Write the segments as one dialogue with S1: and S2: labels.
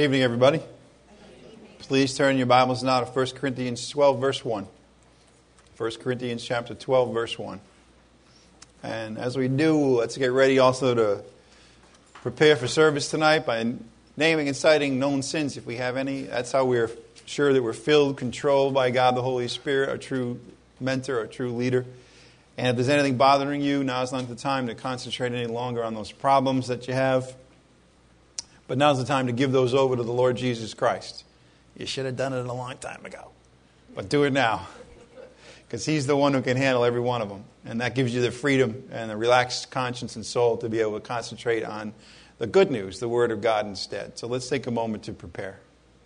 S1: evening, everybody. Please turn your Bibles now to 1 Corinthians 12, verse 1. 1 Corinthians chapter 12, verse 1. And as we do, let's get ready also to prepare for service tonight by naming and citing known sins if we have any. That's how we're sure that we're filled, controlled by God the Holy Spirit, our true mentor, our true leader. And if there's anything bothering you, now's not the time to concentrate any longer on those problems that you have. But now's the time to give those over to the Lord Jesus Christ. You should have done it a long time ago. But do it now. Because He's the one who can handle every one of them. And that gives you the freedom and the relaxed conscience and soul to be able to concentrate on the good news, the Word of God instead. So let's take a moment to prepare.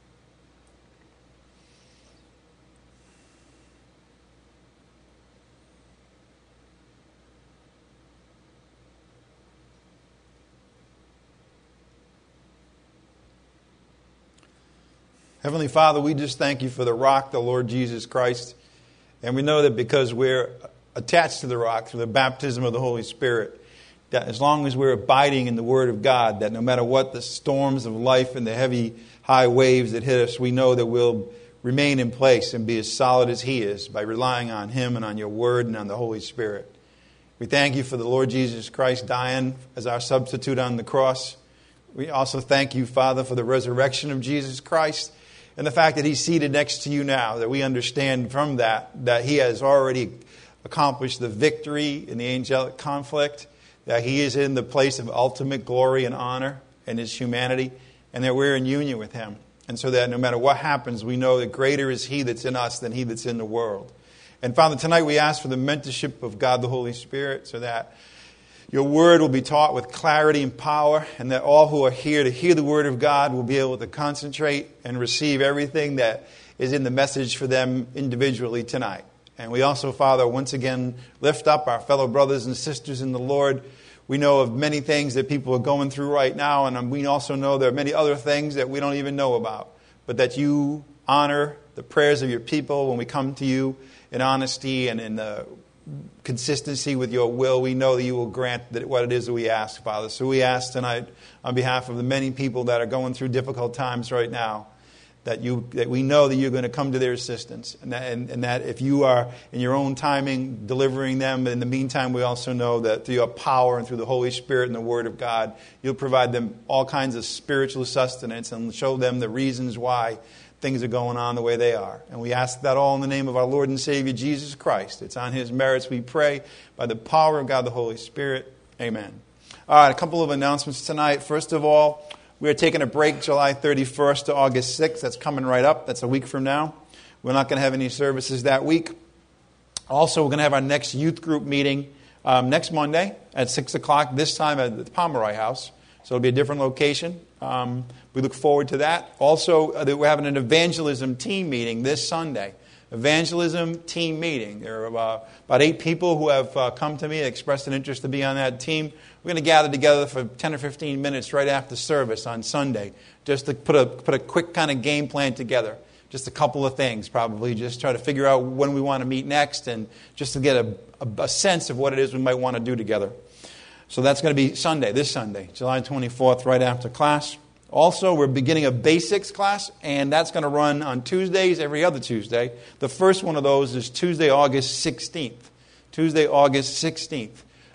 S1: Heavenly Father, we just thank You for the rock, the Lord Jesus Christ. And we know that because we're attached to the rock through the baptism of the Holy Spirit, that as long as we're abiding in the Word of God, that no matter what the storms of life and the heavy high waves that hit us, we know that we'll remain in place and be as solid as He is by relying on Him and on Your Word and on the Holy Spirit. We thank You for the Lord Jesus Christ dying as our substitute on the cross. We also thank You, Father, for the resurrection of Jesus Christ. And the fact that He's seated next to you now, that we understand from that He has already accomplished the victory in the angelic conflict, that He is in the place of ultimate glory and honor in His humanity, and that we're in union with Him. And so that no matter what happens, we know that greater is He that's in us than he that's in the world. And Father, tonight we ask for the mentorship of God the Holy Spirit so that Your Word will be taught with clarity and power, and that all who are here to hear the Word of God will be able to concentrate and receive everything that is in the message for them individually tonight. And we also, Father, once again lift up our fellow brothers and sisters in the Lord. We know of many things that people are going through right now, and we also know there are many other things that we don't even know about. But that You honor the prayers of Your people when we come to You in honesty and in the consistency with Your will. We know that You will grant that what it is that we ask, Father. So we ask tonight on behalf of the many people that are going through difficult times right now, that we know that You're going to come to their assistance, and that if You are in Your own timing delivering them, in the meantime we also know that through Your power and through the Holy Spirit and the Word of God, You'll provide them all kinds of spiritual sustenance and show them the reasons why things are going on the way they are. And we ask that all in the name of our Lord and Savior, Jesus Christ. It's on His merits we pray, by the power of God the Holy Spirit. Amen. All right, a couple of announcements tonight. First of all, we are taking a break July 31st to August 6th. That's coming right up. That's a week from now. We're not going to have any services that week. Also, we're going to have our next youth group meeting next Monday at 6 o'clock, this time at the Pomeroy House. So it'll be a different location. We look forward to that. Also, we're having an evangelism team meeting this Sunday. Evangelism team meeting. There are about 8 people who have come to me, expressed an interest to be on that team. We're going to gather together for 10 or 15 minutes right after service on Sunday, just to put a quick kind of game plan together. Just a couple of things, probably. Just try to figure out when we want to meet next, and just to get a sense of what it is we might want to do together. So that's going to be Sunday, this Sunday, July 24th, right after class. Also, we're beginning a basics class, and that's going to run on Tuesdays, every other Tuesday. The first one of those is Tuesday, August 16th. Tuesday, August 16th.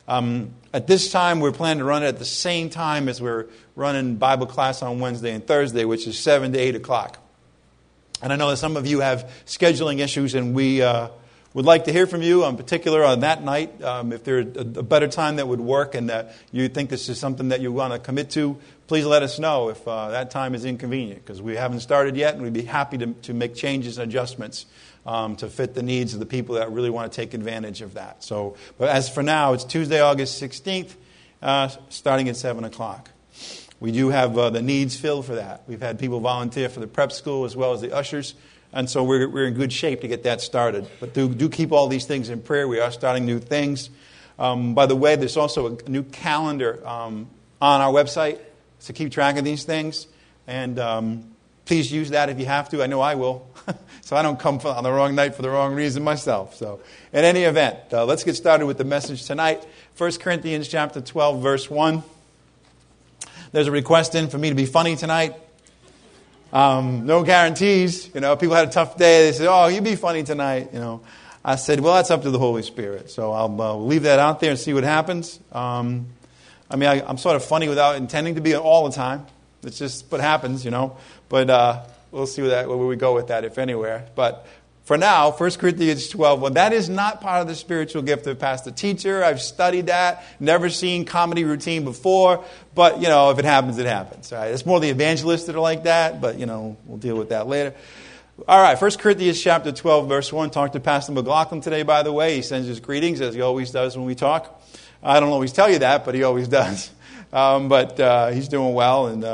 S1: At this time, we're planning to run it at the same time as we're running Bible class on Wednesday and Thursday, which is 7 to 8 o'clock. And I know that some of you have scheduling issues, and we would like to hear from you, in particular on that night. If there's a better time that would work and that you think this is something that you want to commit to, please let us know if that time is inconvenient, because we haven't started yet, and we'd be happy to make changes and adjustments to fit the needs of the people that really want to take advantage of that. So, but as for now, it's Tuesday, August 16th, starting at 7 o'clock. We do have the needs filled for that. We've had people volunteer for the prep school as well as the ushers. And so we're in good shape to get that started. But do keep all these things in prayer. We are starting new things. By the way, there's also a new calendar on our website to keep track of these things. And please use that if you have to. I know I will. So I don't come on the wrong night for the wrong reason myself. So in any event, let's get started with the message tonight. 1 Corinthians chapter 12, verse 1. There's a request in for me to be funny tonight. No guarantees. People had a tough day. They said, "Oh, you'd be funny tonight." I said, "Well, that's up to the Holy Spirit." So I'll leave that out there and see what happens. I'm sort of funny without intending to be all the time. It's just what happens, But we'll see where we go with that, if anywhere. But for now, 1 Corinthians 12, well, that is not part of the spiritual gift of pastor teacher. I've studied that, never seen comedy routine before. But, if it happens, it happens. All right? It's more the evangelists that are like that, but, we'll deal with that later. All right, 1 Corinthians chapter 12, verse 1. Talked to Pastor McLaughlin today, by the way. He sends his greetings, as he always does when we talk. I don't always tell you that, but he always does. But he's doing well, and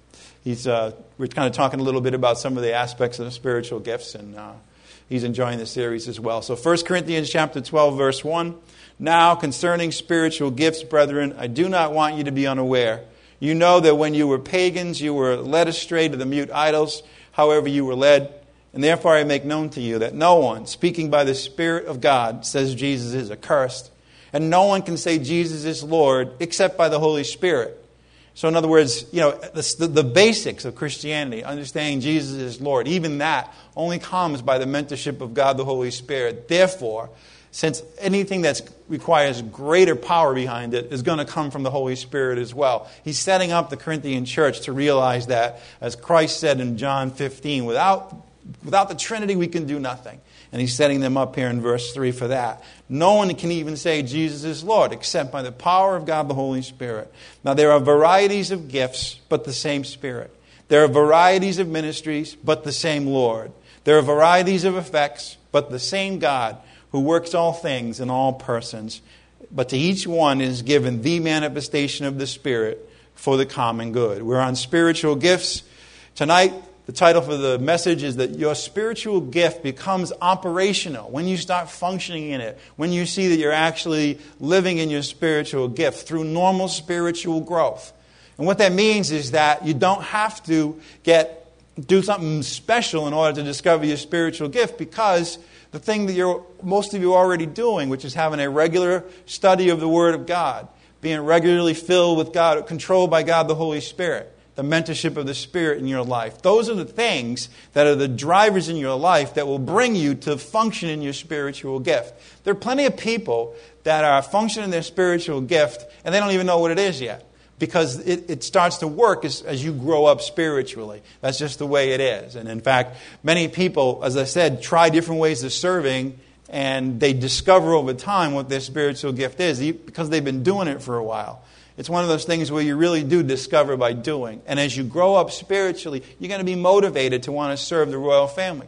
S1: we're kind of talking a little bit about some of the aspects of the spiritual gifts, and he's enjoying the series as well. So 1 Corinthians chapter 12, verse 1. Now, concerning spiritual gifts, brethren, I do not want you to be unaware. You know that when you were pagans, you were led astray to the mute idols, however you were led. And therefore I make known to you that no one, speaking by the Spirit of God, says Jesus is accursed. And no one can say Jesus is Lord except by the Holy Spirit. So in other words, the basics of Christianity, understanding Jesus is Lord, even that only comes by the mentorship of God the Holy Spirit. Therefore, since anything that requires greater power behind it is going to come from the Holy Spirit as well. He's setting up the Corinthian church to realize that, as Christ said in John 15, without the Trinity we can do nothing. And he's setting them up here in verse 3 for that. No one can even say Jesus is Lord except by the power of God the Holy Spirit. Now there are varieties of gifts, but the same Spirit. There are varieties of ministries, but the same Lord. There are varieties of effects, but the same God who works all things in all persons. But to each one is given the manifestation of the Spirit for the common good. We're on spiritual gifts. Tonight, the title for the message is that your spiritual gift becomes operational when you start functioning in it, when you see that you're actually living in your spiritual gift through normal spiritual growth. And what that means is that you don't have to do something special in order to discover your spiritual gift, because the thing that most of you are already doing, which is having a regular study of the Word of God, being regularly filled with God, controlled by God the Holy Spirit, the mentorship of the Spirit in your life. Those are the things that are the drivers in your life that will bring you to function in your spiritual gift. There are plenty of people that are functioning in their spiritual gift and they don't even know what it is yet, because it starts to work as you grow up spiritually. That's just the way it is. And in fact, many people, as I said, try different ways of serving, and they discover over time what their spiritual gift is because they've been doing it for a while. It's one of those things where you really do discover by doing. And as you grow up spiritually, you're going to be motivated to want to serve the royal family.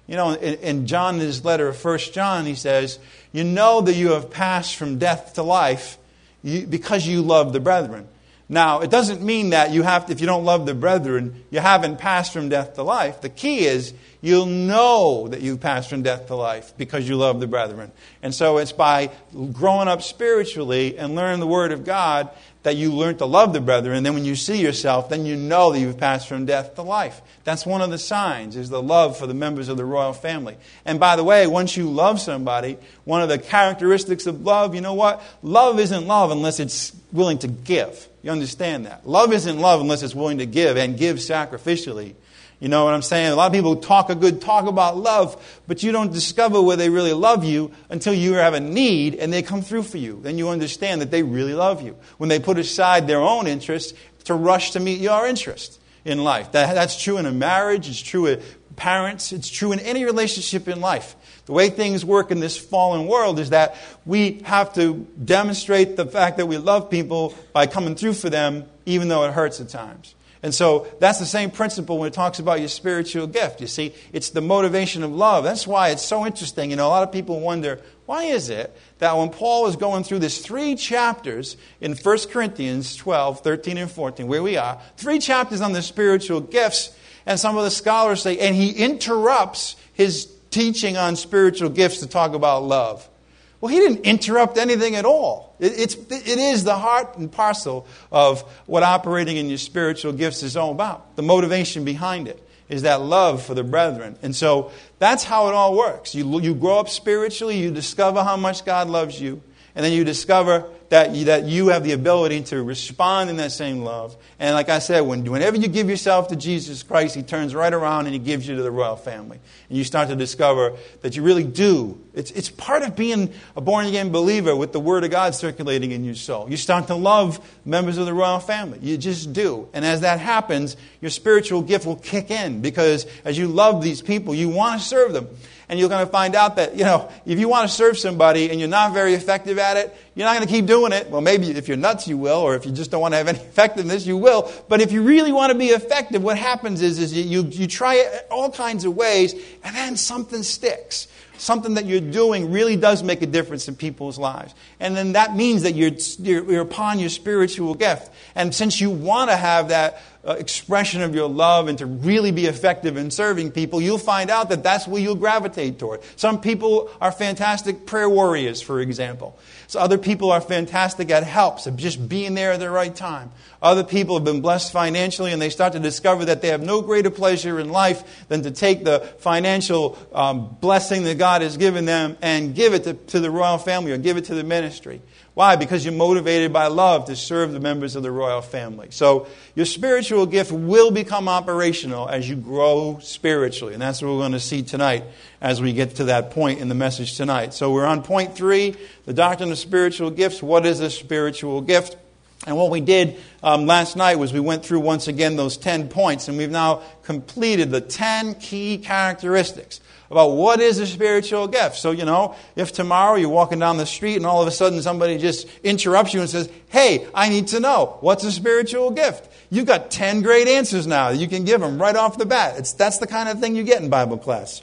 S1: In John, in his letter of 1 John, he says, you know that you have passed from death to life because you love the brethren. Now, it doesn't mean that if you don't love the brethren, you haven't passed from death to life. The key is you'll know that you've passed from death to life because you love the brethren. And so it's by growing up spiritually and learning the Word of God that you learn to love the brethren. And then when you see yourself, then you know that you've passed from death to life. That's one of the signs, is the love for the members of the royal family. And by the way, once you love somebody, one of the characteristics of love, you know what? Love isn't love unless it's willing to give. You understand that? Love isn't love unless it's willing to give, and give sacrificially. You know what I'm saying? A lot of people talk a good talk about love, but you don't discover where they really love you until you have a need and they come through for you. Then you understand that they really love you, when they put aside their own interests to rush to meet your interest in life. That's true in a marriage. It's true with parents. It's true in any relationship in life. The way things work in this fallen world is that we have to demonstrate the fact that we love people by coming through for them, even though it hurts at times. And so that's the same principle when it talks about your spiritual gift. You see, it's the motivation of love. That's why it's so interesting. A lot of people wonder, why is it that when Paul is going through this 3 chapters in 1 Corinthians 12, 13, and 14, where we are, 3 chapters on the spiritual gifts, and some of the scholars say, and he interrupts his teaching on spiritual gifts to talk about love. Well, he didn't interrupt anything at all. It is the heart and parcel of what operating in your spiritual gifts is all about. The motivation behind it is that love for the brethren. And so that's how it all works. You grow up spiritually, you discover how much God loves you, and then you discover that you have the ability to respond in that same love. And like I said, whenever you give yourself to Jesus Christ, He turns right around and He gives you to the royal family. And you start to discover that you really do. It's part of being a born-again believer with the Word of God circulating in your soul. You start to love members of the royal family. You just do. And as that happens, your spiritual gift will kick in, because as you love these people, you want to serve them. And you're going to find out that, if you want to serve somebody and you're not very effective at it, you're not going to keep doing it. Well, maybe if you're nuts, you will, or if you just don't want to have any effectiveness, you will. But if you really want to be effective, what happens is you try it all kinds of ways, and then something sticks. Something that you're doing really does make a difference in people's lives. And then that means that you're upon your spiritual gift. And since you want to have that expression of your love and to really be effective in serving people, you'll find out that that's where you'll gravitate toward. Some people are fantastic prayer warriors, for example. So other people are fantastic at helps, of just being there at the right time. Other people have been blessed financially, and they start to discover that they have no greater pleasure in life than to take the financial blessing that God has given them and give it to the royal family, or give it to the ministry. Why? Because you're motivated by love to serve the members of the royal family. So your spiritual gift will become operational as you grow spiritually. And that's what we're going to see tonight as we get to that point in the message tonight. So we're on point 3, the doctrine of spiritual gifts. What is a spiritual gift? And what we did last night was we went through once again those 10 points. And we've now completed the 10 key characteristics about what is a spiritual gift. So, if tomorrow you're walking down the street and all of a sudden somebody just interrupts you and says, hey, I need to know, what's a spiritual gift? You've got 10 great answers now that you can give them right off the bat. That's the kind of thing you get in Bible class.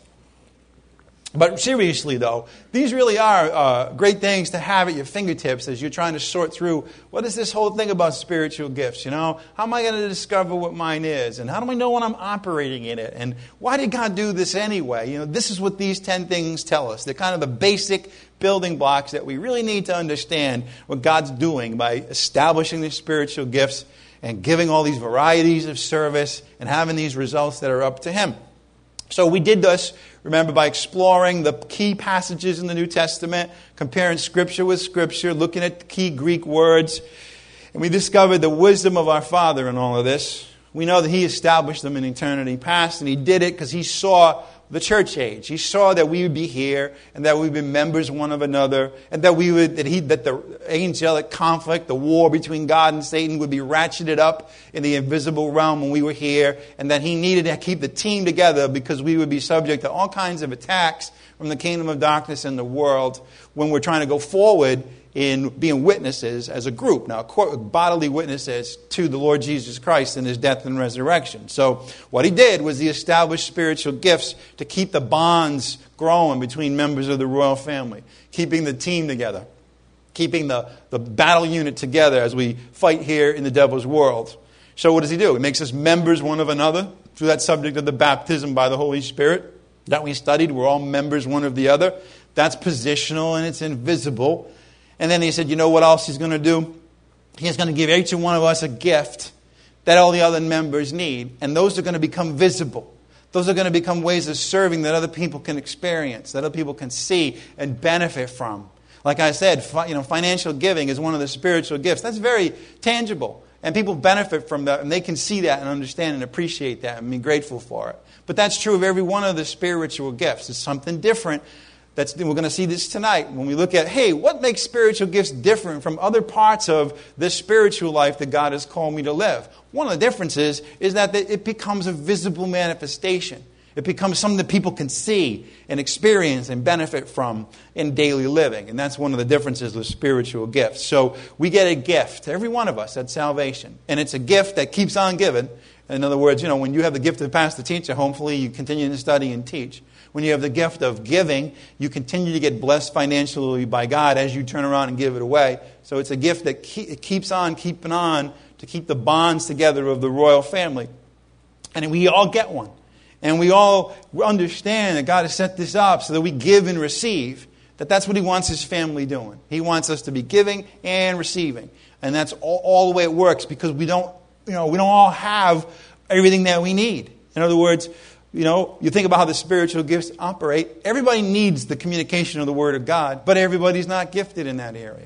S1: But seriously, though, these really are great things to have at your fingertips as you're trying to sort through, what is this whole thing about spiritual gifts? How am I going to discover what mine is? And how do I know when I'm operating in it? And why did God do this anyway? This is what these 10 things tell us. They're kind of the basic building blocks that we really need to understand what God's doing by establishing these spiritual gifts and giving all these varieties of service and having these results that are up to Him. So we did this, remember, by exploring the key passages in the New Testament, comparing Scripture with Scripture, looking at the key Greek words. And we discovered the wisdom of our Father in all of this. We know that He established them in eternity past, and He did it because He saw the church age. He saw that we would be here, and that we'd be members one of another, and that that the angelic conflict, the war between God and Satan, would be ratcheted up in the invisible realm when we were here, and that He needed to keep the team together because we would be subject to all kinds of attacks from the kingdom of darkness in the world when we're trying to go forward in being witnesses as a group. Now, bodily witnesses to the Lord Jesus Christ in His death and resurrection. So what He did was He established spiritual gifts to keep the bonds growing between members of the royal family, keeping the team together, keeping the battle unit together as we fight here in the devil's world. So what does He do? He makes us members one of another through that subject of the baptism by the Holy Spirit that we studied. We're all members one of the other. That's positional and it's invisible. And then He said, you know what else He's going to do? He's going to give each one of us a gift that all the other members need. And those are going to become visible. Those are going to become ways of serving that other people can experience, that other people can see and benefit from. Like I said, financial giving is one of the spiritual gifts. That's very tangible. And people benefit from that, and they can see that and understand and appreciate that and be grateful for it. But that's true of every one of the spiritual gifts. It's something different. We're going to see this tonight when we look at, hey, what makes spiritual gifts different from other parts of this spiritual life that God has called me to live? One of the differences is that it becomes a visible manifestation. It becomes something that people can see and experience and benefit from in daily living. And that's one of the differences with spiritual gifts. So we get a gift, every one of us, at salvation. And it's a gift that keeps on giving. In other words, when you have the gift of pastor teacher, hopefully you continue to study and teach. When you have the gift of giving, you continue to get blessed financially by God as you turn around and give it away. So it's a gift that keeps on keeping on to keep the bonds together of the royal family. And we all get one. And we all understand that God has set this up so that we give and receive. That's what He wants His family doing. He wants us to be giving and receiving. And that's all the way it works, because we don't all have everything that we need. In other words, you think about how the spiritual gifts operate. Everybody needs the communication of the Word of God, but everybody's not gifted in that area.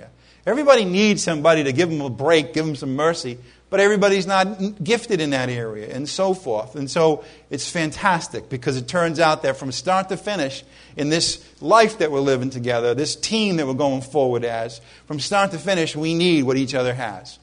S1: Everybody needs somebody to give them a break, give them some mercy. But everybody's not gifted in that area, and so forth. And so it's fantastic, because it turns out that from start to finish, in this life that we're living together, this team that we're going forward as, from start to finish, we need what each other has.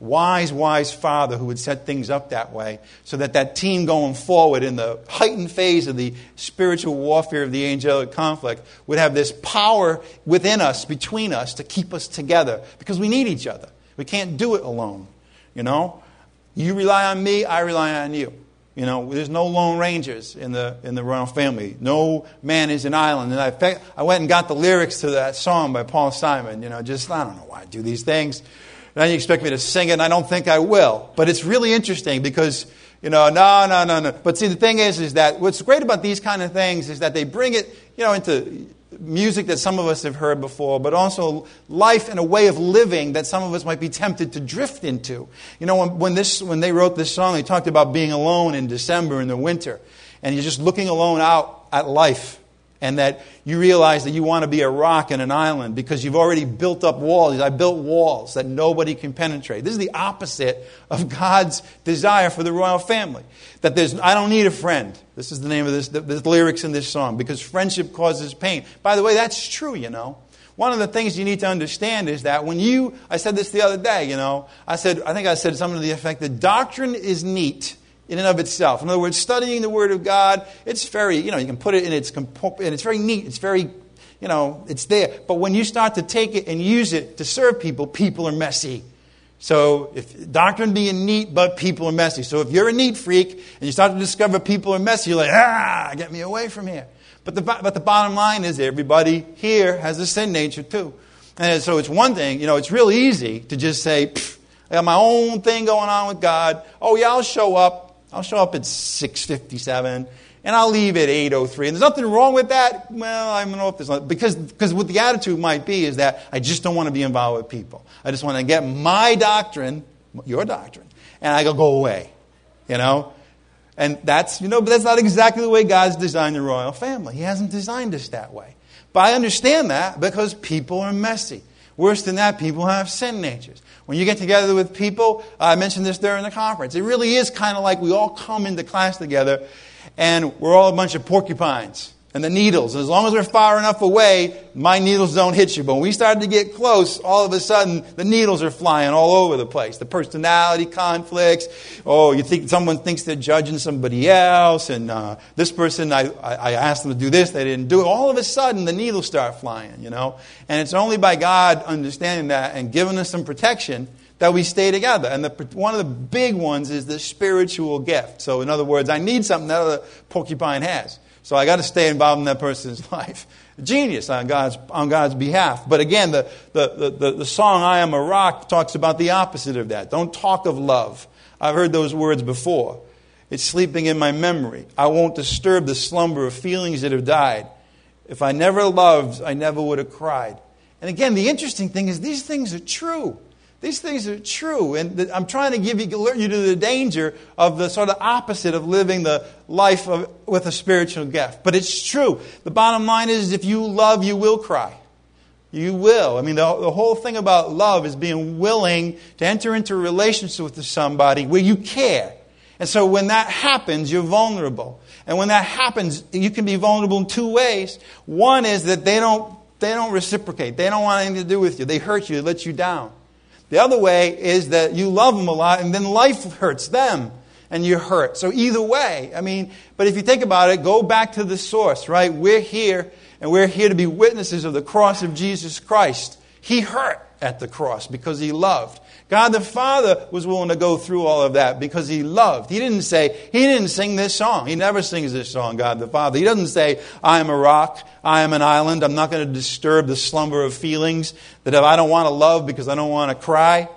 S1: Wise father who would set things up that way, so that that team going forward in the heightened phase of the spiritual warfare of the angelic conflict would have this power within us, between us, to keep us together, because we need each other. We can't do it alone. You know, you rely on me, I rely on you. You know, there's no lone rangers in the royal family. No man is an island. And I went and got the lyrics to that song by Paul Simon. You know, just, I don't know why I do these things. Then you expect me to sing it, and I don't think I will. But it's really interesting because, you know, no. But see, the thing is that what's great about these kind of things is that they bring it, you know, into music that some of us have heard before, but also life and a way of living that some of us might be tempted to drift into. You know, when they wrote this song, they talked about being alone in December in the winter, and you're just looking alone out at life, and that you realize that you want to be a rock and an island because you've already built up walls. I built walls that nobody can penetrate. This is the opposite of God's desire for the royal family. That I don't need a friend. This is the name of the lyrics in this song, because friendship causes pain. By the way, that's true, you know. One of the things you need to understand is that I said this the other day, you know, I think I said something to the effect that doctrine is neat in and of itself. In other words, studying the Word of God, it's very, you know, you can put it in and it's very neat. It's very, you know, it's there. But when you start to take it and use it to serve people, people are messy. So if doctrine being neat, but people are messy. So if you're a neat freak and you start to discover people are messy, you're like, get me away from here. But the bottom line is everybody here has a sin nature too. And so it's one thing, you know, it's real easy to just say, I got my own thing going on with God. Oh yeah, I'll show up. I'll show up at 6:57, and I'll leave at 8:03. And there's nothing wrong with that. Well, I don't know if there's not, because what the attitude might be is that I just don't want to be involved with people. I just want to get my doctrine, your doctrine, and I go away. You know, and that's, you know, but that's not exactly the way God's designed the royal family. He hasn't designed us that way. But I understand that because people are messy. Worse than that, people have sin natures. When you get together with people, I mentioned this during the conference, it really is kind of like we all come into class together and we're all a bunch of porcupines and the needles. And as long as we're far enough away, my needles don't hit you. But when we start to get close, all of a sudden, the needles are flying all over the place. The personality conflicts. Oh, you think someone thinks they're judging somebody else. And this person, I asked them to do this, they didn't do it. All of a sudden, the needles start flying, you know. And it's only by God understanding that and giving us some protection that we stay together. And one of the big ones is the spiritual gift. So in other words, I need something that other porcupine has. So I got to stay involved in that person's life. Genius on God's behalf. But again, the song "I Am a Rock" talks about the opposite of that. Don't talk of love. I've heard those words before. It's sleeping in my memory. I won't disturb the slumber of feelings that have died. If I never loved, I never would have cried. And again, the interesting thing is these things are true. These things are true, and I'm trying to alert you to the danger of the sort of opposite of living the life with a spiritual gift. But it's true. The bottom line is if you love, you will cry. You will. I mean, the whole thing about love is being willing to enter into a relationship with somebody where you care. And so when that happens, you're vulnerable. And when that happens, you can be vulnerable in two ways. One is that they don't reciprocate. They don't want anything to do with you. They hurt you. They let you down. The other way is that you love them a lot and then life hurts them and you're hurt. So either way, I mean, but if you think about it, go back to the source, right? We're here and we're here to be witnesses of the cross of Jesus Christ. He hurt at the cross because He loved. God the Father was willing to go through all of that because He loved. He didn't sing this song. He never sings this song, God the Father. He doesn't say, I am a rock, I am an island, I'm not going to disturb the slumber of feelings, that if I don't want to love because I don't want to cry.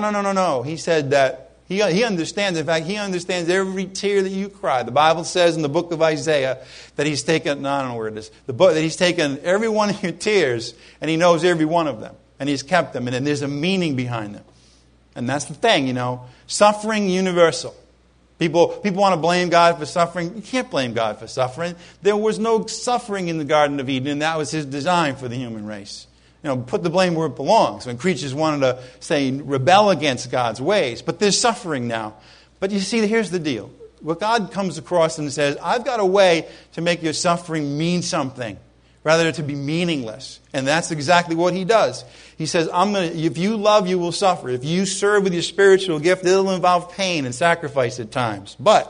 S1: No. He said that He understands. In fact, He understands every tear that you cry. The Bible says in the book of Isaiah that He's taken, I don't know where it is, that He's taken every one of your tears and He knows every one of them. And He's kept them. And there's a meaning behind them. And that's the thing, you know. Suffering universal. People want to blame God for suffering. You can't blame God for suffering. There was no suffering in the Garden of Eden, and that was His design for the human race. put the blame where it belongs. When creatures wanted to, say, rebel against God's ways. But there's suffering now. But you see, here's the deal. What God comes across and says, I've got a way to make your suffering mean something, rather than to be meaningless. And that's exactly what he does. He says, if you love, you will suffer. If you serve with your spiritual gift, it'll involve pain and sacrifice at times. But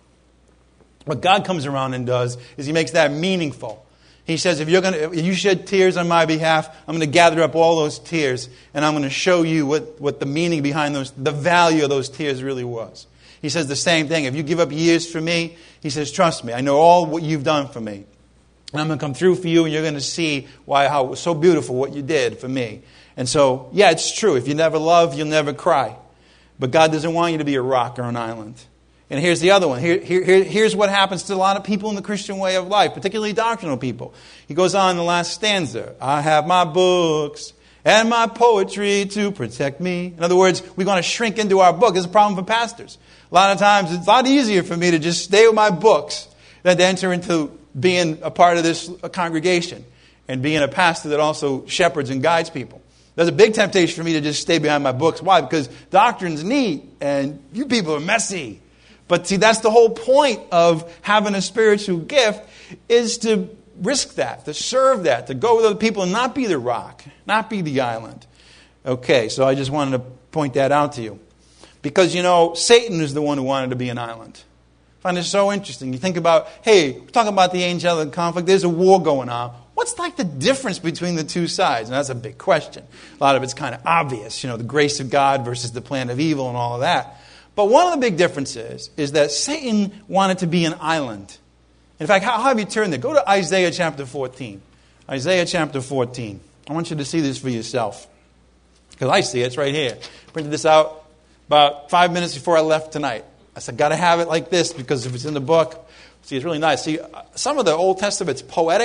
S1: what God comes around and does is he makes that meaningful. He says, if you shed tears on my behalf, I'm going to gather up all those tears, and I'm going to show you what the meaning behind the value of those tears really was. He says the same thing. If you give up years for me, he says, trust me, I know all what you've done for me. And I'm going to come through for you, and you're going to see how it was so beautiful what you did for me. And so, yeah, it's true. If you never love, you'll never cry. But God doesn't want you to be a rock or an island. And here's the other one. Here's what happens to a lot of people in the Christian way of life, particularly doctrinal people. He goes on in the last stanza. I have my books and my poetry to protect me. In other words, we're going to shrink into our book. It's a problem for pastors. A lot of times, it's a lot easier for me to just stay with my books than to enter into being a part of this congregation and being a pastor that also shepherds and guides people. There's a big temptation for me to just stay behind my books. Why? Because doctrine's neat and you people are messy. But see, that's the whole point of having a spiritual gift, is to risk that, to serve that, to go with other people and not be the rock, not be the island. Okay, so I just wanted to point that out to you. Because, Satan is the one who wanted to be an island. I find it so interesting. You think about, hey, we're talking about the angelic conflict. There's a war going on. What's like the difference between the two sides? And that's a big question. A lot of it's kind of obvious, the grace of God versus the plan of evil and all of that. But one of the big differences is that Satan wanted to be an island. In fact, how have you turned there? Go to Isaiah chapter 14. Isaiah chapter 14. I want you to see this for yourself. Because I see it. It's right here. Printed this out about 5 minutes before I left tonight. I said, got to have it like this, because if it's in the book, see, it's really nice. See, some of the Old Testament's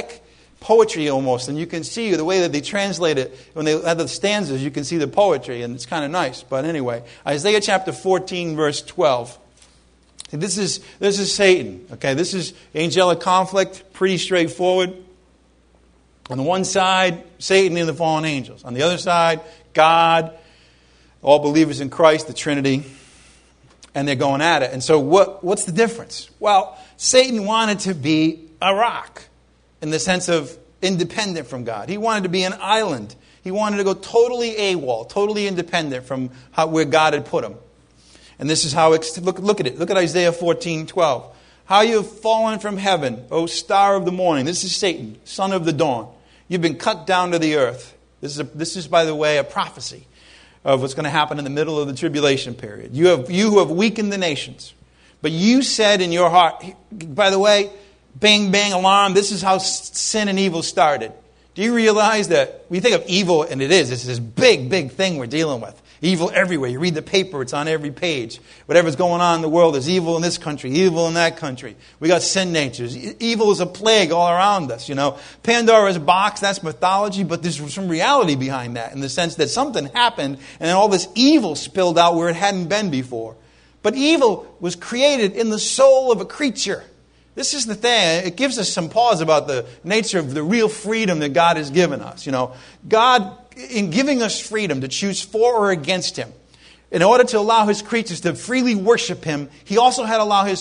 S1: poetry almost, and you can see the way that they translate it. When they have the stanzas, you can see the poetry, and it's kind of nice. But anyway, Isaiah chapter 14, verse 12. See, this is Satan. Okay, this is angelic conflict, pretty straightforward. On the one side, Satan and the fallen angels. On the other side, God, all believers in Christ, the Trinity, and they're going at it. And so what's the difference? Well, Satan wanted to be a rock in the sense of independent from God. He wanted to be an island. He wanted to go totally AWOL, totally independent from where God had put him. And this is how, look at it. Look at Isaiah 14:12. How you have fallen from heaven, O star of the morning. This is Satan, son of the dawn. You've been cut down to the earth. This is, by the way, a prophecy of what's going to happen in the middle of the tribulation period. You who have weakened the nations. But you said in your heart, by the way, bang, bang, alarm, this is how sin and evil started. Do you realize that we think of evil, and it's this big, big thing we're dealing with. Evil everywhere. You read the paper, it's on every page. Whatever's going on in the world, there's evil in this country, evil in that country. We got sin natures. Evil is a plague all around us, Pandora's box, that's mythology, but there's some reality behind that in the sense that something happened and then all this evil spilled out where it hadn't been before. But evil was created in the soul of a creature. This is the thing. It gives us some pause about the nature of the real freedom that God has given us. God, in giving us freedom to choose for or against Him, in order to allow His creatures to freely worship Him, He also had to allow His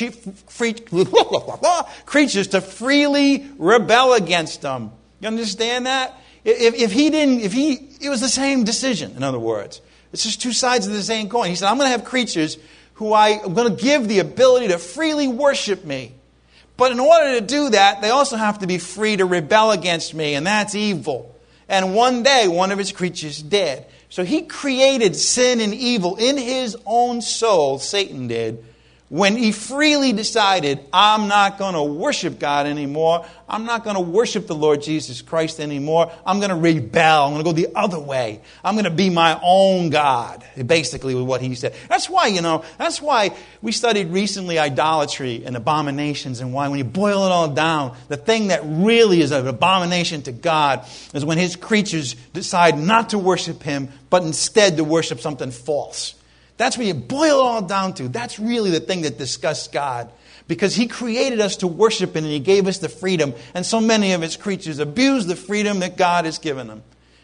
S1: creatures to freely rebel against Him. You understand that? It was the same decision, in other words. It's just two sides of the same coin. He said, I'm going to have creatures who I'm going to give the ability to freely worship me. But in order to do that, they also have to be free to rebel against me, and that's evil. And one day, one of His creatures did. So He created sin and evil in His own soul, Satan did, when he freely decided, I'm not going to worship God anymore. I'm not going to worship the Lord Jesus Christ anymore. I'm going to rebel. I'm going to go the other way. I'm going to be my own God, basically, with what he said. That's why we studied recently idolatry and abominations, and why when you boil it all down, the thing that really is an abomination to God is when His creatures decide not to worship Him, but instead to worship something false. That's what you boil it all down to. That's really the thing that disgusts God. Because He created us to worship Him, and He gave us the freedom. And so many of His creatures abuse the freedom that God has given them.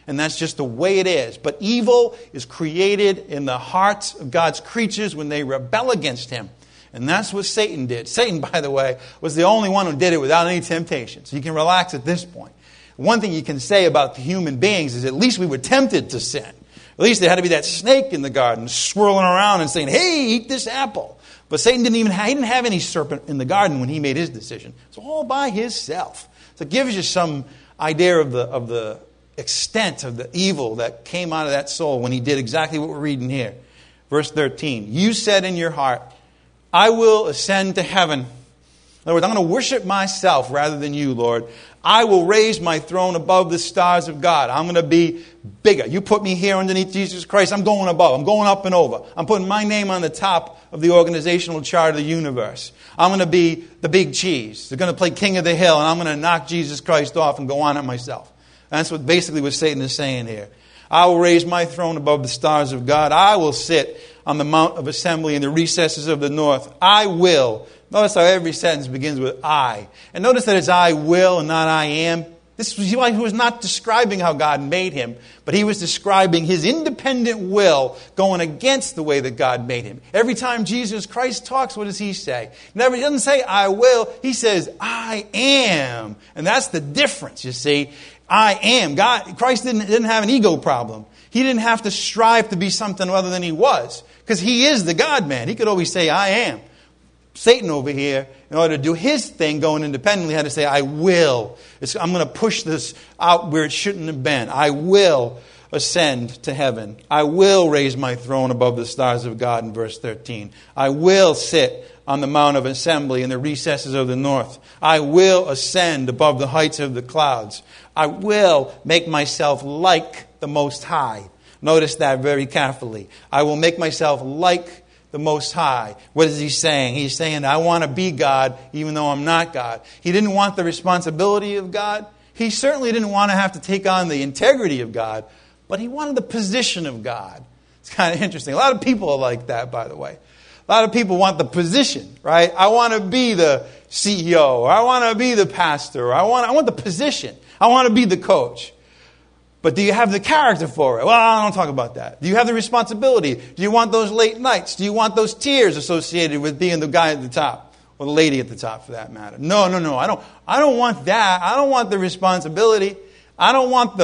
S1: And that's just the way it is. But evil is created in the hearts of God's creatures when they rebel against Him. And that's what Satan did. Satan, by the way, was the only one who did it without any temptation. So you can relax at this point. One thing you can say about the human beings is at least we were tempted to sin. At least there had to be that snake in the garden swirling around and saying, hey, eat this apple. But Satan didn't have any serpent in the garden when he made his decision. It's all by himself. So it gives you some idea of the extent of the evil that came out of that soul when he did exactly what we're reading here. Verse 13, you said in your heart, I will ascend to heaven. In other words, I'm going to worship myself rather than you, Lord. I will raise my throne above the stars of God. I'm going to be bigger. You put me here underneath Jesus Christ. I'm going above. I'm going up and over. I'm putting my name on the top of the organizational chart of the universe. I'm going to be the big cheese. They're going to play king of the hill, and I'm going to knock Jesus Christ off and go on it myself. That's basically what Satan is saying here. I will raise my throne above the stars of God. I will sit on the mount of assembly in the recesses of the north. I will. Notice how every sentence begins with I. And notice that it's I will and not I am. He was not describing how God made him, but he was describing his independent will going against the way that God made him. Every time Jesus Christ talks, what does he say? He doesn't say I will. He says I am. And that's the difference, you see. I am. Christ didn't have an ego problem. He didn't have to strive to be something other than he was, because he is the God-man. He could always say, I am. Satan over here, in order to do his thing going independently, had to say, I will. I'm going to push this out where it shouldn't have been. I will ascend to heaven. I will raise my throne above the stars of God in verse 13. I will sit on the mount of assembly in the recesses of the north. I will ascend above the heights of the clouds. I will make myself like the Most High. Notice that very carefully. I will make myself like the Most High. What is he saying? He's saying, I want to be God even though I'm not God. He didn't want the responsibility of God. He certainly didn't want to have to take on the integrity of God, but he wanted the position of God. It's kind of interesting. A lot of people are like that, by the way. A lot of people want the position, right? I want to be the CEO, or I want to be the pastor, or I want the position. I want to be the coach. But do you have the character for it? Well, I don't talk about that. Do you have the responsibility? Do you want those late nights? Do you want those tears associated with being the guy at the top, or the lady at the top, for that matter? No. I don't want that. I don't want the responsibility. I don't want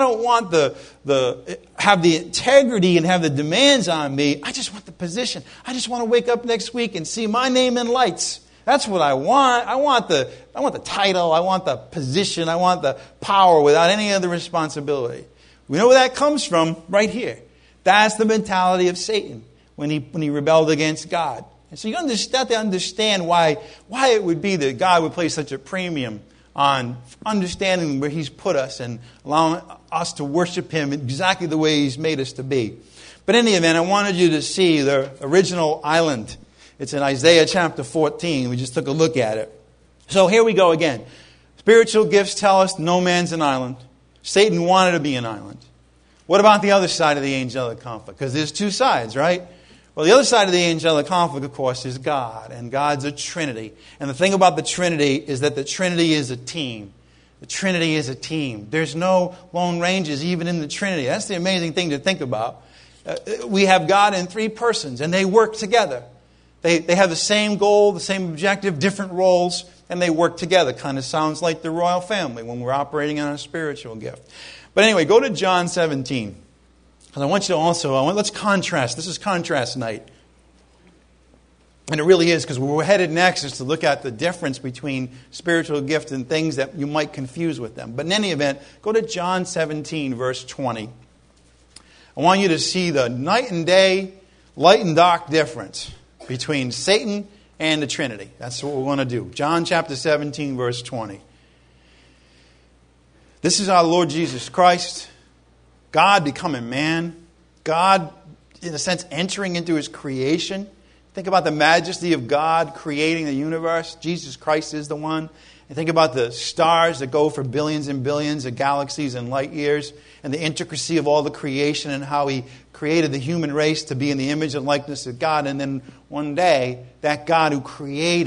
S1: have the integrity and have the demands on me. I just want the position. I just want to wake up next week and see my name in lights. That's what I want. I want the title. I want the position. I want the power without any other responsibility. We know where that comes from right here. That's the mentality of Satan when he rebelled against God. And so you have to understand why it would be that God would place such a premium on understanding where he's put us and allowing us to worship him exactly the way he's made us to be. But in any event, I wanted you to see the original island. It's in Isaiah chapter 14. We just took a look at it. So here we go again. Spiritual gifts tell us no man's an island. Satan wanted to be an island. What about the other side of the angelic conflict? Because there's two sides, right? Well, the other side of the angelic conflict, of course, is God. And God's a Trinity. And the thing about the Trinity is that the Trinity is a team. The Trinity is a team. There's no lone rangers even in the Trinity. That's the amazing thing to think about. We have God in three persons, and they work together. They have the same goal, the same objective, different roles, and they work together. Kind of sounds like the royal family when we're operating on a spiritual gift. But anyway, go to John 17. Because I want you to let's contrast. This is contrast night. And it really is, because we're headed next is to look at the difference between spiritual gifts and things that you might confuse with them. But in any event, go to John 17, verse 20. I want you to see the night and day, light and dark difference between Satan and the Trinity. That's what we want to do. John chapter 17, verse 20. This is our Lord Jesus Christ, God becoming man, God, in a sense, entering into his creation. Think about the majesty of God creating the universe. Jesus Christ is the one. And think about the stars that go for billions and billions of galaxies and light years, and the intricacy of all the creation and how he created the human race to be in the image and likeness of God. And then one day, that God who created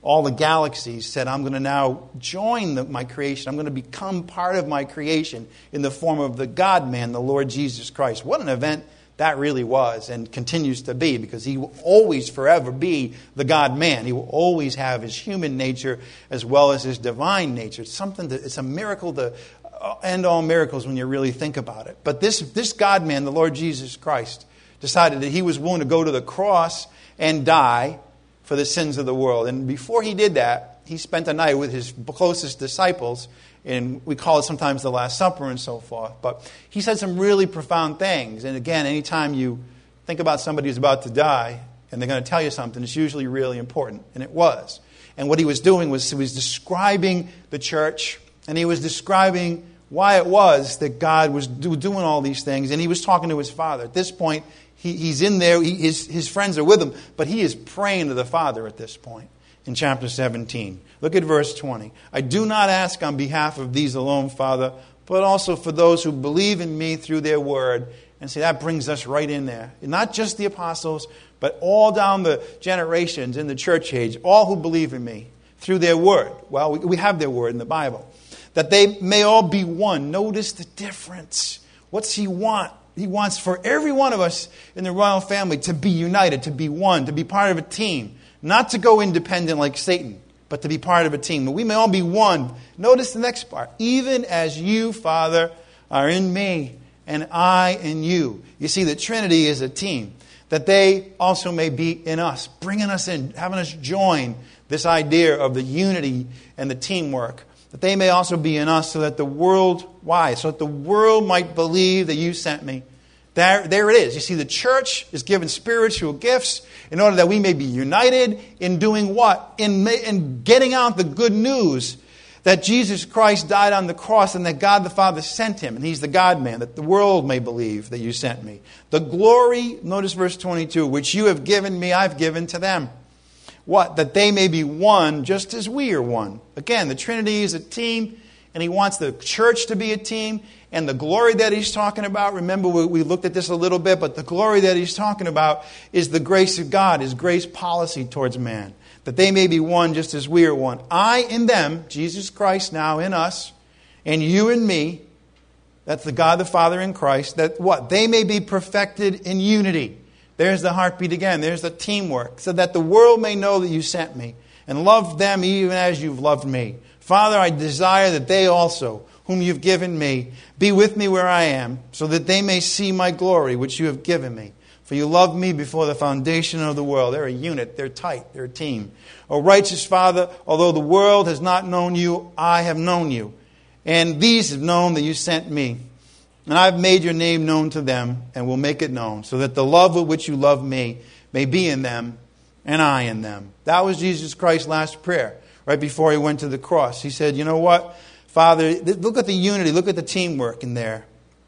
S1: all the galaxies, said, I'm going to now join my creation. I'm going to become part of my creation in the form of the God-man, the Lord Jesus Christ. What an event that really was and continues to be, because he will always forever be the God-man. He will always have his human nature as well as his divine nature. It's a miracle to end all miracles when you really think about it. But this God-man, the Lord Jesus Christ, decided that he was willing to go to the cross and die for the sins of the world. And before he did that, he spent a night with his closest disciples, and we call it sometimes the Last Supper and so forth. But he said some really profound things. And again, anytime you think about somebody who's about to die and they're going to tell you something, it's usually really important. And it was. And what he was doing was he was describing the church, and he was describing why it was that God was doing all these things. And he was talking to his Father. At this point, he's in there. His friends are with him. But he is praying to the Father at this point in chapter 17. Look at verse 20. I do not ask on behalf of these alone, Father, but also for those who believe in me through their word. And see, that brings us right in there. Not just the apostles, but all down the generations in the church age, all who believe in me through their word. Well, we have their word in the Bible. That they may all be one. Notice the difference. What's he want? He wants for every one of us in the royal family to be united, to be one, to be part of a team. Not to go independent like Satan, but to be part of a team. But we may all be one. Notice the next part. Even as you, Father, are in me, and I in you. You see, the Trinity is a team. That they also may be in us, bringing us in, having us join this idea of the unity and the teamwork. That they may also be in us, so that the world, why? So that the world might believe that you sent me. There it is. You see, the church is given spiritual gifts in order that we may be united in doing what? In getting out the good news that Jesus Christ died on the cross and that God the Father sent him. And he's the God-man, that the world may believe that you sent me. The glory, notice verse 22, which you have given me, I've given to them. What? That they may be one just as we are one. Again, the Trinity is a team, and he wants the church to be a team. And the glory that he's talking about, remember we looked at this a little bit, but the glory that he's talking about is the grace of God, his grace policy towards man. That they may be one just as we are one. I in them, Jesus Christ now in us, and you in me, that's the God the Father in Christ, that what? They may be perfected in unity. There's the heartbeat again. There's the teamwork. So that the world may know that you sent me and loved them even as you've loved me. Father, I desire that they also, whom you've given me, be with me where I am, so that they may see my glory, which you have given me. For you loved me before the foundation of the world. They're a unit. They're tight. They're a team. O righteous Father, although the world has not known you, I have known you. And these have known that you sent me. And I've made your name known to them and will make it known, so that the love with which you love me may be in them and I in them. That was Jesus Christ's last prayer right before he went to the cross. He said, you know what, Father, look at the unity, look at the teamwork in there.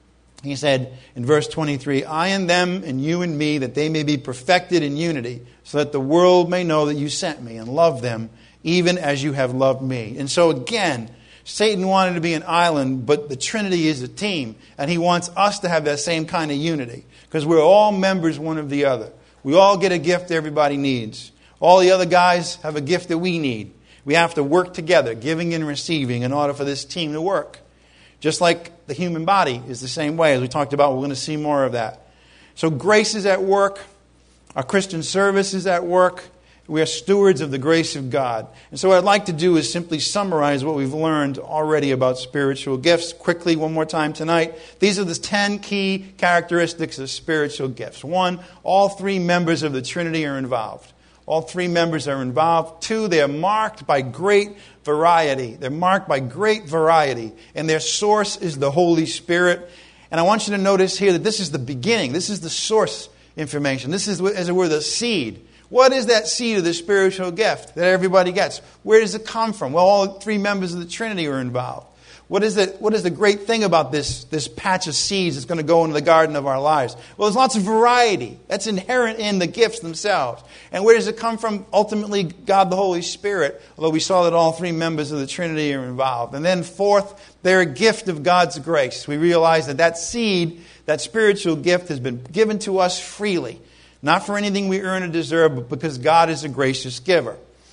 S1: He said in verse 23, I in them and you in me, that they may be perfected in unity, so that the world may know that you sent me and love them even as you have loved me. And so again, Satan wanted to be an island, but the Trinity is a team. And he wants us to have that same kind of unity. Because we're all members one of the other. We all get a gift everybody needs. All the other guys have a gift that we need. We have to work together, giving and receiving, in order for this team to work. Just like the human body is the same way. As we talked about, we're going to see more of that. So grace is at work. Our Christian service is at work. We are stewards of the grace of God. And so what I'd like to do is simply summarize what we've learned already about spiritual gifts quickly one more time tonight. These are the 10 key characteristics of spiritual gifts. 1, all 3 members of the Trinity are involved. All 3 members are involved. 2, they're marked by great variety. They're marked by great variety. And their source is the Holy Spirit. And I want you to notice here that this is the beginning. This is the source information. This is, as it were, the seed. What is that seed of the spiritual gift that everybody gets? Where does it come from? Well, all 3 members of the Trinity are involved. What is the great thing about this patch of seeds that's going to go into the garden of our lives? Well, there's lots of variety. That's inherent in the gifts themselves. And where does it come from? Ultimately, God the Holy Spirit, although we saw that all 3 members of the Trinity are involved. And then 4th, they're a gift of God's grace. We realize that seed, that spiritual gift, has been given to us freely. Not for anything we earn or deserve, but because God is a gracious giver.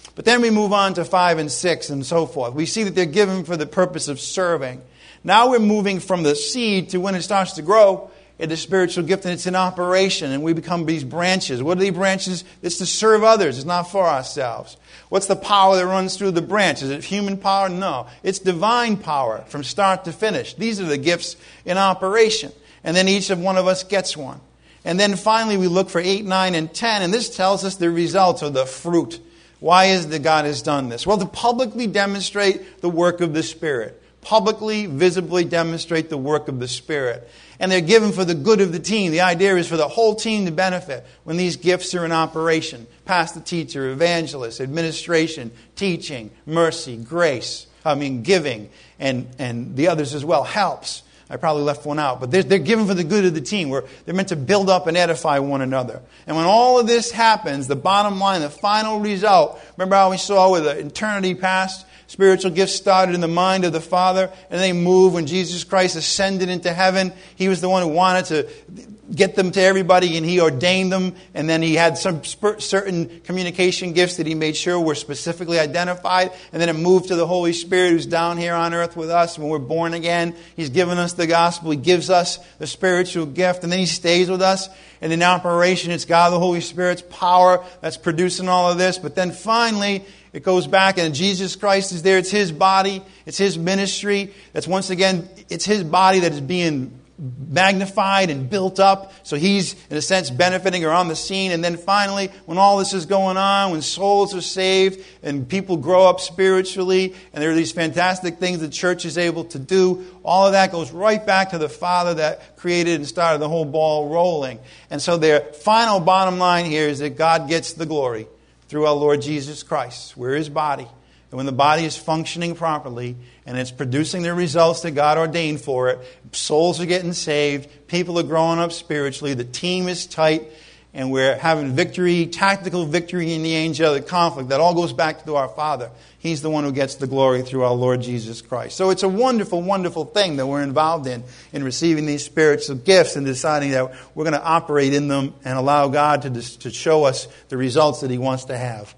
S1: But then we move on to 5 and 6 and so forth. We see that they're given for the purpose of serving. Now we're moving from the seed to when it starts to grow in the spiritual gift, and it's in operation, and we become these branches. What are the branches? It's to serve others. It's not for ourselves. What's the power that runs through the branch? Is it human power? No. It's divine power from start to finish. These are the gifts in operation. And then each of one of us gets one. And then finally we look for 8, 9, and 10, and this tells us the results of the fruit. Why is it that God has done this? Well, to publicly demonstrate the work of the Spirit. Publicly, visibly demonstrate the work of the Spirit. And they're given for the good of the team. The idea is for the whole team to benefit when these gifts are in operation. Pastor, teacher, evangelist, administration, teaching, mercy, grace, giving, and the others as well, helps. I probably left one out, but they're given for the good of the team. They're meant to build up and edify one another. And when all of this happens, the bottom line, the final result, remember how we saw with the eternity past? Spiritual gifts started in the mind of the Father, and they moved when Jesus Christ ascended into heaven. He was the one who wanted to get them to everybody, and He ordained them. And then He had some certain communication gifts that He made sure were specifically identified. And then it moved to the Holy Spirit, who's down here on earth with us. When we're born again, He's given us the gospel. He gives us the spiritual gift, and then He stays with us. And in operation, it's God, the Holy Spirit's power that's producing all of this. But then finally, it goes back, and Jesus Christ is there. It's His body. It's His ministry. That's once again, it's His body that is being magnified and built up. So He's, in a sense, benefiting or on the scene. And then finally, when all this is going on, when souls are saved and people grow up spiritually, and there are these fantastic things the church is able to do, all of that goes right back to the Father that created and started the whole ball rolling. And so their final bottom line here is that God gets the glory through our Lord Jesus Christ. We're His body. And when the body is functioning properly and it's producing the results that God ordained for it, souls are getting saved, people are growing up spiritually, the team is tight, and we're having victory, tactical victory in the angelic conflict. That all goes back to our Father. He's the one who gets the glory through our Lord Jesus Christ. So it's a wonderful, wonderful thing that we're involved in receiving these spiritual gifts and deciding that we're going to operate in them and allow God to show us the results that He wants to have.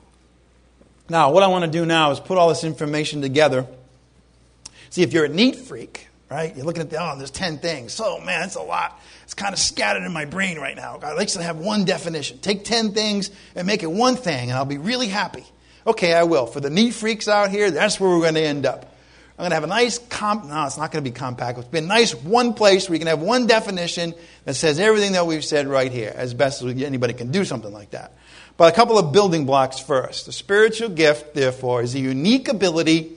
S1: Now, what I want to do now is put all this information together. See, if you're a neat freak, right? You're looking at there's 10 things. So, man, it's a lot. It's kind of scattered in my brain right now. I like to have one definition. Take 10 things and make it one thing, and I'll be really happy. Okay, I will. For the neat freaks out here, that's where we're going to end up. I'm going to have a nice no, it's not going to be compact. It's been a nice one place where you can have one definition that says everything that we've said right here, as best as anybody can do something like that. But a couple of building blocks first. The spiritual gift, therefore, is a unique ability.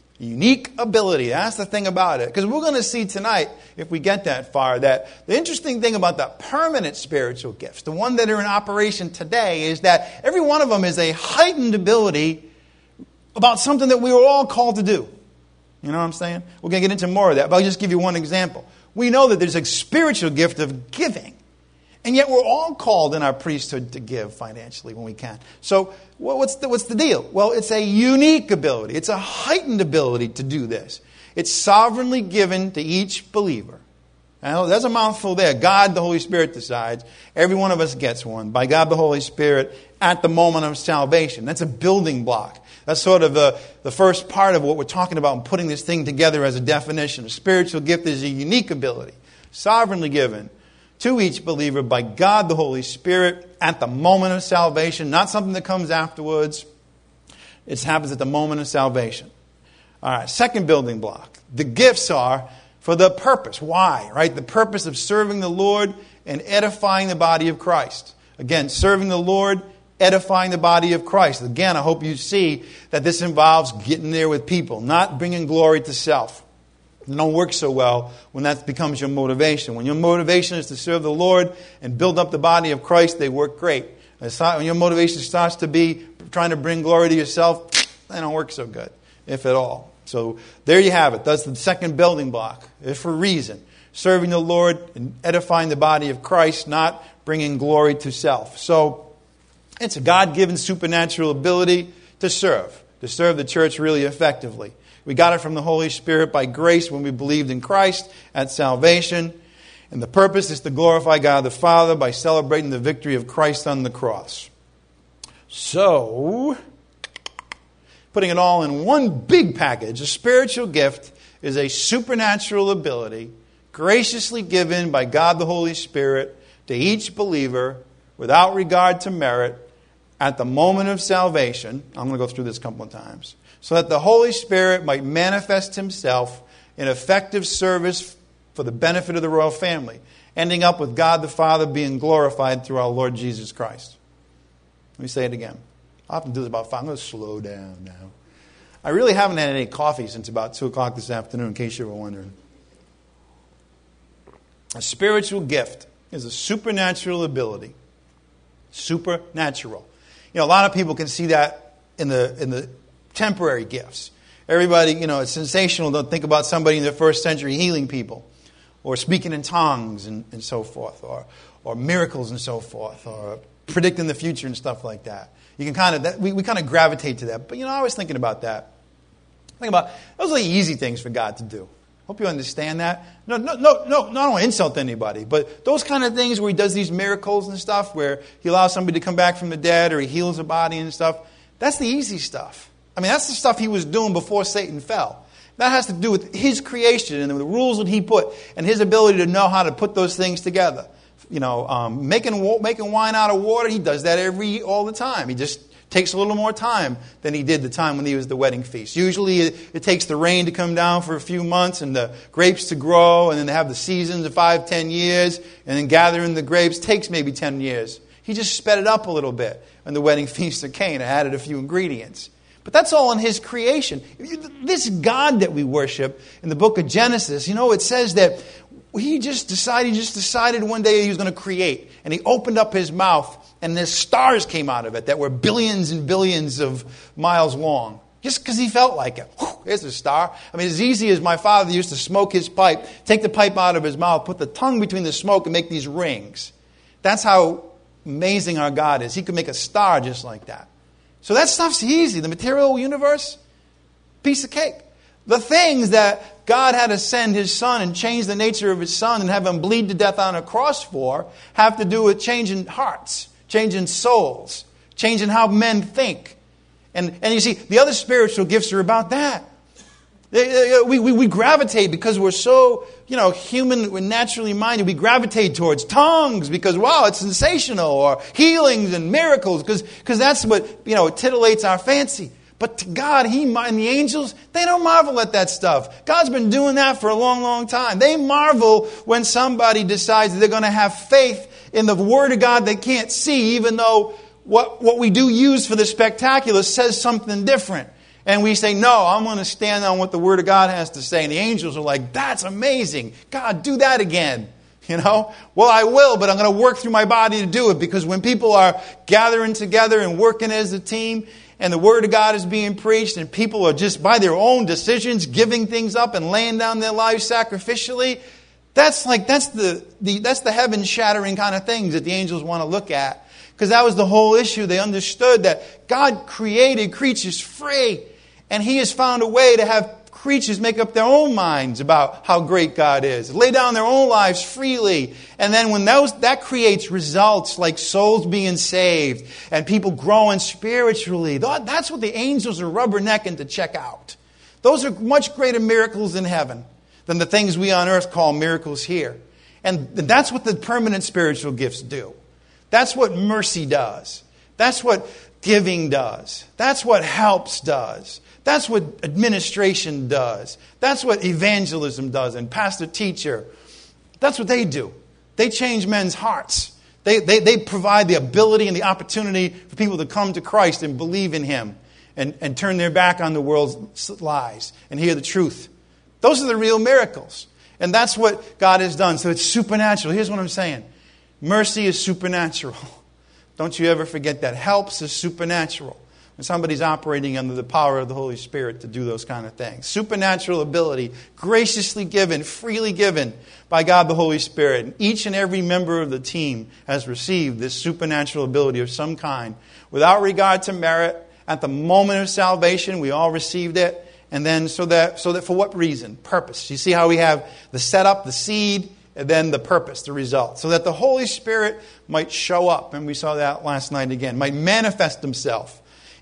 S1: That's the thing about it. Because we're going to see tonight, if we get that far, that the interesting thing about the permanent spiritual gifts, the one that are in operation today, is that every one of them is a heightened ability about something that we were all called to do. You know what I'm saying? We're going to get into more of that, but I'll just give you one example. We know that there's a spiritual gift of giving. And yet we're all called in our priesthood to give financially when we can. So what's the deal? Well, it's a unique ability. It's a heightened ability to do this. It's sovereignly given to each believer. Now, there's a mouthful there. God, the Holy Spirit, decides. Every one of us gets one by God, the Holy Spirit, at the moment of salvation. That's a building block. That's sort of the first part of what we're talking about in putting this thing together as a definition. A spiritual gift is a unique ability, sovereignly given to each believer by God the Holy Spirit at the moment of salvation, not something that comes afterwards. It happens at the moment of salvation. All right, second building block. The gifts are for the purpose. Why? Right? The purpose of serving the Lord and edifying the body of Christ. Again, serving the Lord, edifying the body of Christ. Again, I hope you see that this involves getting there with people, not bringing glory to self. It don't work so well when that becomes your motivation. When your motivation is to serve the Lord and build up the body of Christ, they work great. When your motivation starts to be trying to bring glory to yourself, they don't work so good, if at all. So there you have it. That's the second building block. It's for a reason. Serving the Lord and edifying the body of Christ, not bringing glory to self. So it's a God-given supernatural ability to serve the church really effectively. We got it from the Holy Spirit by grace when we believed in Christ at salvation. And the purpose is to glorify God the Father by celebrating the victory of Christ on the cross. So, putting it all in one big package. A spiritual gift is a supernatural ability graciously given by God the Holy Spirit to each believer without regard to merit at the moment of salvation. I'm going to go through this a couple of times. So that the Holy Spirit might manifest himself in effective service for the benefit of the royal family, ending up with God the Father being glorified through our Lord Jesus Christ. Let me say it again. I often do this about 5. I'm going to slow down now. I really haven't had any coffee since about 2 o'clock this afternoon, in case you were wondering. A spiritual gift is a supernatural ability. Supernatural. You know, a lot of people can see that in the temporary gifts. Everybody, it's sensational to think about somebody in the first century healing people, or speaking in tongues and so forth, or miracles and so forth, or predicting the future and stuff like that. You can we kind of gravitate to that. But I was thinking about that. Think about those are the easy things for God to do. Hope you understand that. No, I don't want to insult anybody, but those kind of things where he does these miracles and stuff, where he allows somebody to come back from the dead, or he heals a body and stuff, that's the easy stuff. I mean, that's the stuff he was doing before Satan fell. That has to do with his creation and the rules that he put, and his ability to know how to put those things together. Making wine out of water, he does that all the time. He just takes a little more time than he did the time when he was the wedding feast. Usually it takes the rain to come down for a few months and the grapes to grow, and then they have the seasons of 5-10 years, and then gathering the grapes takes maybe 10 years. He just sped it up a little bit on the wedding feast of Cain and added a few ingredients. But that's all in his creation. This God that we worship in the book of Genesis, it says that he just decided one day he was going to create. And he opened up his mouth, and there's stars came out of it that were billions and billions of miles long. Just because he felt like it. There's a star. I mean, as easy as my father used to smoke his pipe, take the pipe out of his mouth, put the tongue between the smoke, and make these rings. That's how amazing our God is. He could make a star just like that. So that stuff's easy. The material universe, piece of cake. The things that God had to send his son and change the nature of his son and have him bleed to death on a cross for have to do with changing hearts, changing souls, changing how men think. And you see, the other spiritual gifts are about that. We gravitate because we're so, human, we're naturally minded. We gravitate towards tongues because, wow, it's sensational, or healings and miracles because that's what, titillates our fancy. But to God, and the angels, they don't marvel at that stuff. God's been doing that for a long, long time. They marvel when somebody decides that they're going to have faith in the Word of God they can't see, even though what we do use for the spectacular says something different. And we say, no, I'm going to stand on what the Word of God has to say. And the angels are like, that's amazing. God, do that again. Well, I will, but I'm going to work through my body to do it. Because when people are gathering together and working as a team, and the Word of God is being preached, and people are just by their own decisions giving things up and laying down their lives sacrificially, that's the heaven-shattering kind of things that the angels want to look at. Because that was the whole issue. They understood that God created creatures free, and He has found a way to have creatures make up their own minds about how great God is. Lay down their own lives freely. And then when that creates results like souls being saved and people growing spiritually, that's what the angels are rubbernecking to check out. Those are much greater miracles in heaven than the things we on earth call miracles here. And that's what the permanent spiritual gifts do. That's what mercy does. That's what giving does. That's what helps does. That's what administration does. That's what evangelism does and pastor-teacher. That's what they do. They change men's hearts. They provide the ability and the opportunity for people to come to Christ and believe in Him and turn their back on the world's lies and hear the truth. Those are the real miracles. And that's what God has done. So it's supernatural. Here's what I'm saying. Mercy is supernatural. Don't you ever forget that. Helps is supernatural. When somebody's operating under the power of the Holy Spirit to do those kind of things. Supernatural ability, graciously given, freely given by God the Holy Spirit. And each and every member of the team has received this supernatural ability of some kind. Without regard to merit, at the moment of salvation, we all received it. And then so that for what reason? Purpose. You see how we have the setup, the seed, and then the purpose, the result. So that the Holy Spirit might show up, and we saw that last night again, might manifest Himself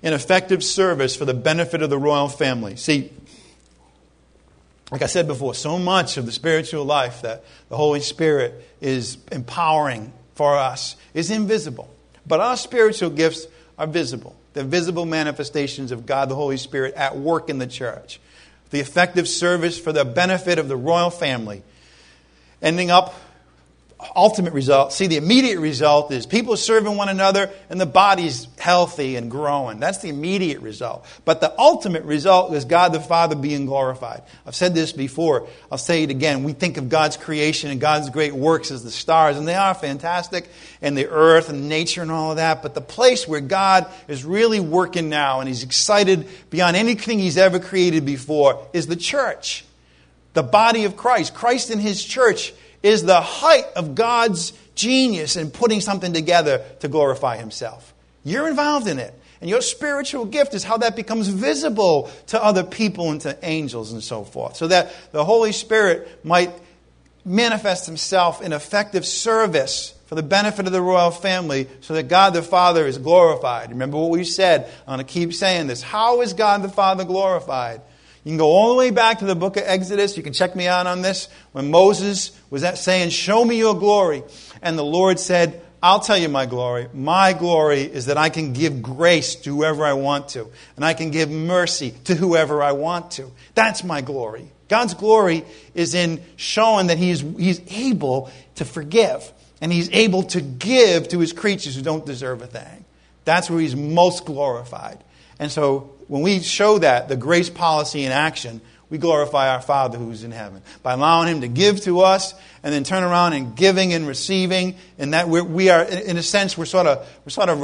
S1: in effective service for the benefit of the royal family. See, like I said before, so much of the spiritual life that the Holy Spirit is empowering for us is invisible. But our spiritual gifts are visible. They're visible manifestations of God, the Holy Spirit, at work in the church. The effective service for the benefit of the royal family. Ending up, ultimate result, see, the immediate result is people serving one another and the body's healthy and growing. That's the immediate result. But the ultimate result is God the Father being glorified. I've said this before. I'll say it again. We think of God's creation and God's great works as the stars, and they are fantastic, and the earth and nature and all of that. But the place where God is really working now and He's excited beyond anything He's ever created before is the church. The body of Christ. Christ in His church is the height of God's genius in putting something together to glorify Himself. You're involved in it. And your spiritual gift is how that becomes visible to other people and to angels and so forth. So that the Holy Spirit might manifest Himself in effective service for the benefit of the royal family so that God the Father is glorified. Remember what we said. I'm going to keep saying this. How is God the Father glorified? You can go all the way back to the book of Exodus. You can check me out on this. When Moses was saying, show me your glory. And the Lord said, I'll tell you my glory. My glory is that I can give grace to whoever I want to. And I can give mercy to whoever I want to. That's my glory. God's glory is in showing that He's able to forgive. And He's able to give to His creatures who don't deserve a thing. That's where He's most glorified. And so when we show that, the grace policy in action, we glorify our Father who's in heaven. By allowing Him to give to us and then turn around and giving and receiving. And that we are, in a sense, we're sort of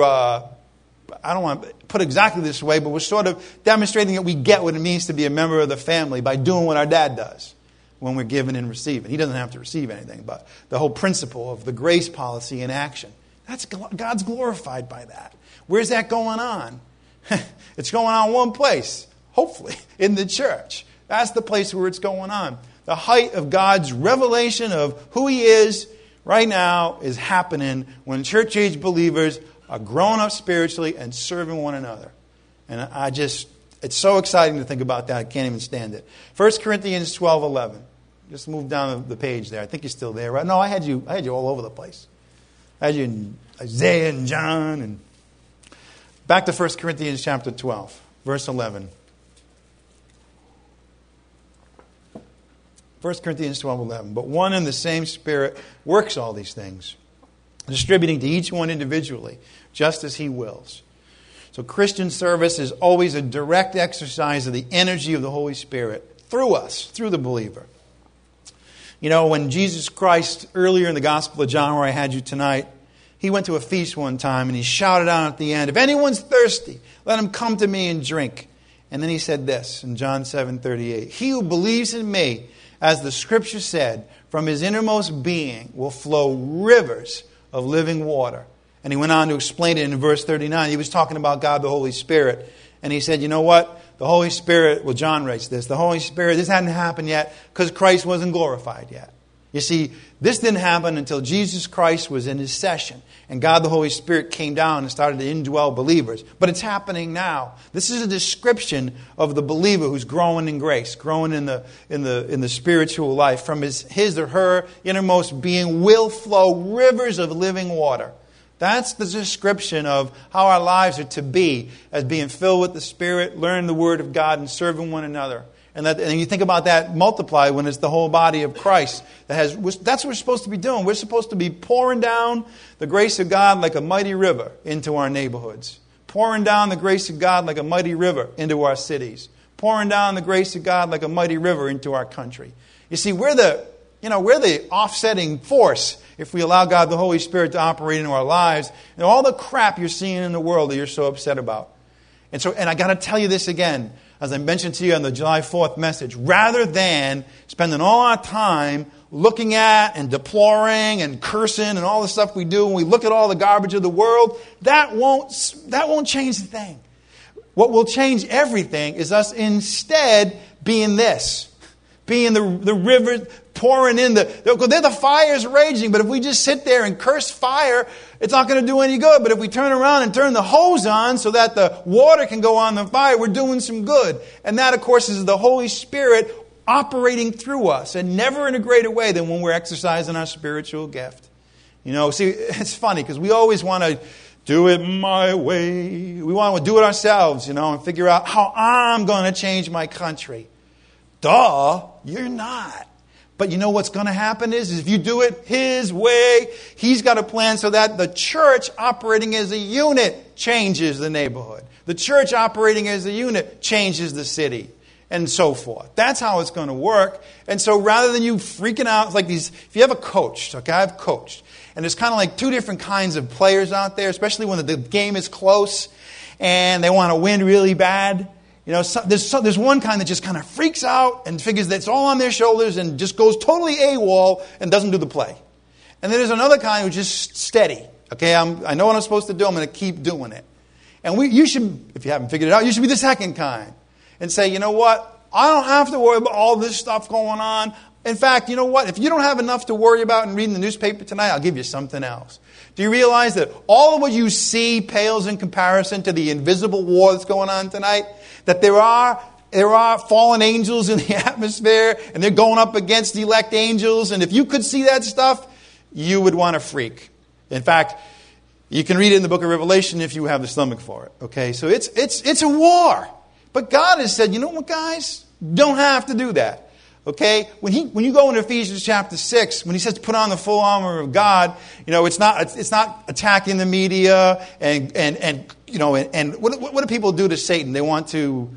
S1: I don't want to put it exactly this way, but we're sort of demonstrating that we get what it means to be a member of the family by doing what our dad does when we're giving and receiving. He doesn't have to receive anything, but the whole principle of the grace policy in action. God's glorified by that. Where's that going on? It's going on one place, hopefully, in the church. That's the place where it's going on. The height of God's revelation of who He is right now is happening when church-age believers are growing up spiritually and serving one another. And it's so exciting to think about that. I can't even stand it. 1 Corinthians 12:11. Just move down the page there. I think you're still there, right? No, I had you all over the place. I had you in Isaiah and John and back to 1 Corinthians chapter 12, verse 11. 1 Corinthians 12:11. But one and the same Spirit works all these things, distributing to each one individually, just as He wills. So Christian service is always a direct exercise of the energy of the Holy Spirit through us, through the believer. You know, when Jesus Christ, earlier in the Gospel of John, where I had you tonight, He went to a feast one time and He shouted out at the end, if anyone's thirsty, let him come to me and drink. And then He said this in John 7:38, he who believes in me, as the Scripture said, from his innermost being will flow rivers of living water. And He went on to explain it in verse 39. He was talking about God the Holy Spirit. And He said, you know what? The Holy Spirit, well, John writes this, the Holy Spirit, this hadn't happened yet because Christ wasn't glorified yet. You see, this didn't happen until Jesus Christ was in His session. And God the Holy Spirit came down and started to indwell believers. But it's happening now. This is a description of the believer who's growing in grace, growing in the spiritual life. From his or her innermost being will flow rivers of living water. That's the description of how our lives are to be, as being filled with the Spirit, learning the Word of God, and serving one another. And you think about that multiplied when it's the whole body of Christ. That's what we're supposed to be doing. We're supposed to be pouring down the grace of God like a mighty river into our neighborhoods. Pouring down the grace of God like a mighty river into our cities. Pouring down the grace of God like a mighty river into our country. You see, we're the offsetting force if we allow God the Holy Spirit to operate into our lives. And all the crap you're seeing in the world that you're so upset about. And I got to tell you this again, as I mentioned to you on the July 4th message. Rather than spending all our time looking at and deploring and cursing and all the stuff we do, and we look at all the garbage of the world, that won't change the thing. What will change everything is us instead being this. Being the river, pouring in. They're the fire's raging, but if we just sit there and curse fire, it's not going to do any good. But if we turn around and turn the hose on so that the water can go on the fire, we're doing some good. And that, of course, is the Holy Spirit operating through us, and never in a greater way than when we're exercising our spiritual gift. See, it's funny because we always want to do it my way. We want to do it ourselves, and figure out how I'm going to change my country. Duh, you're not. But you know what's going to happen is if you do it His way, He's got a plan so that the church operating as a unit changes the neighborhood. The church operating as a unit changes the city, and so forth. That's how it's going to work. And so rather than you freaking out, it's like these, if you have a coach, okay, I've coached, and there's kind of like two different kinds of players out there, especially when the game is close and they want to win really bad. There's one kind that just kind of freaks out and figures that it's all on their shoulders and just goes totally AWOL and doesn't do the play. And then there's another kind who's just steady. Okay, I know what I'm supposed to do. I'm going to keep doing it. And you should, if you haven't figured it out, you should be the second kind. And say, you know what? I don't have to worry about all this stuff going on. In fact, you know what? If you don't have enough to worry about in reading the newspaper tonight, I'll give you something else. Do you realize that all of what you see pales in comparison to the invisible war that's going on tonight? That there are fallen angels in the atmosphere, and they're going up against elect angels. And if you could see that stuff, you would want to freak. In fact, you can read it in the book of Revelation if you have the stomach for it. Okay, so it's a war. But God has said, you know what, guys? Don't have to do that. Okay? When you go into Ephesians chapter 6, when he says put on the full armor of God, it's not attacking the media and what do people do to Satan? They want to,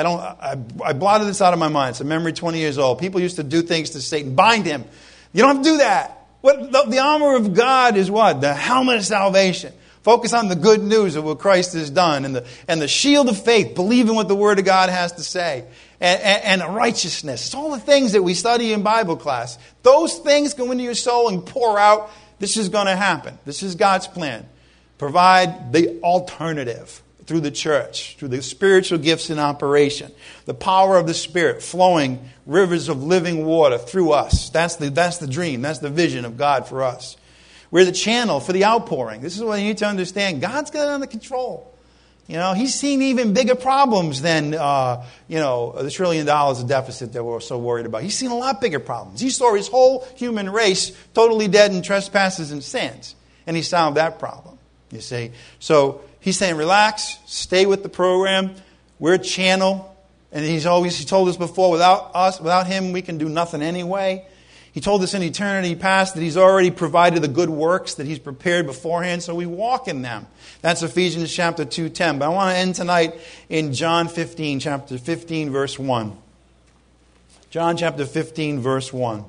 S1: I blotted this out of my mind. It's a memory 20 years old. People used to do things to Satan. Bind him. You don't have to do that. The armor of God is what? The helmet of salvation. Focus on the good news of what Christ has done, and the shield of faith, believing what the Word of God has to say, and righteousness. It's all the things that we study in Bible class. Those things go into your soul and pour out. This is going to happen. This is God's plan. Provide the alternative through the church, through the spiritual gifts in operation, the power of the Spirit flowing rivers of living water through us. That's the dream. That's the vision of God for us. We're the channel for the outpouring. This is what you need to understand. God's got it under control. He's seen even bigger problems than, the $1 trillion of deficit that we're so worried about. He's seen a lot bigger problems. He saw his whole human race totally dead in trespasses and sins. And he solved that problem, you see. So he's saying, relax, stay with the program. We're a channel. And he told us before, without him, we can do nothing anyway. He told us in eternity past that He's already provided the good works that He's prepared beforehand, so we walk in them. That's Ephesians chapter 2:10. But I want to end tonight in John 15, chapter 15, verse 1. John chapter 15, verse 1.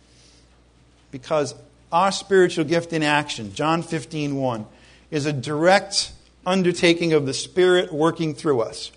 S1: Because our spiritual gift in action, John 15:1, is a direct undertaking of the Spirit working through us.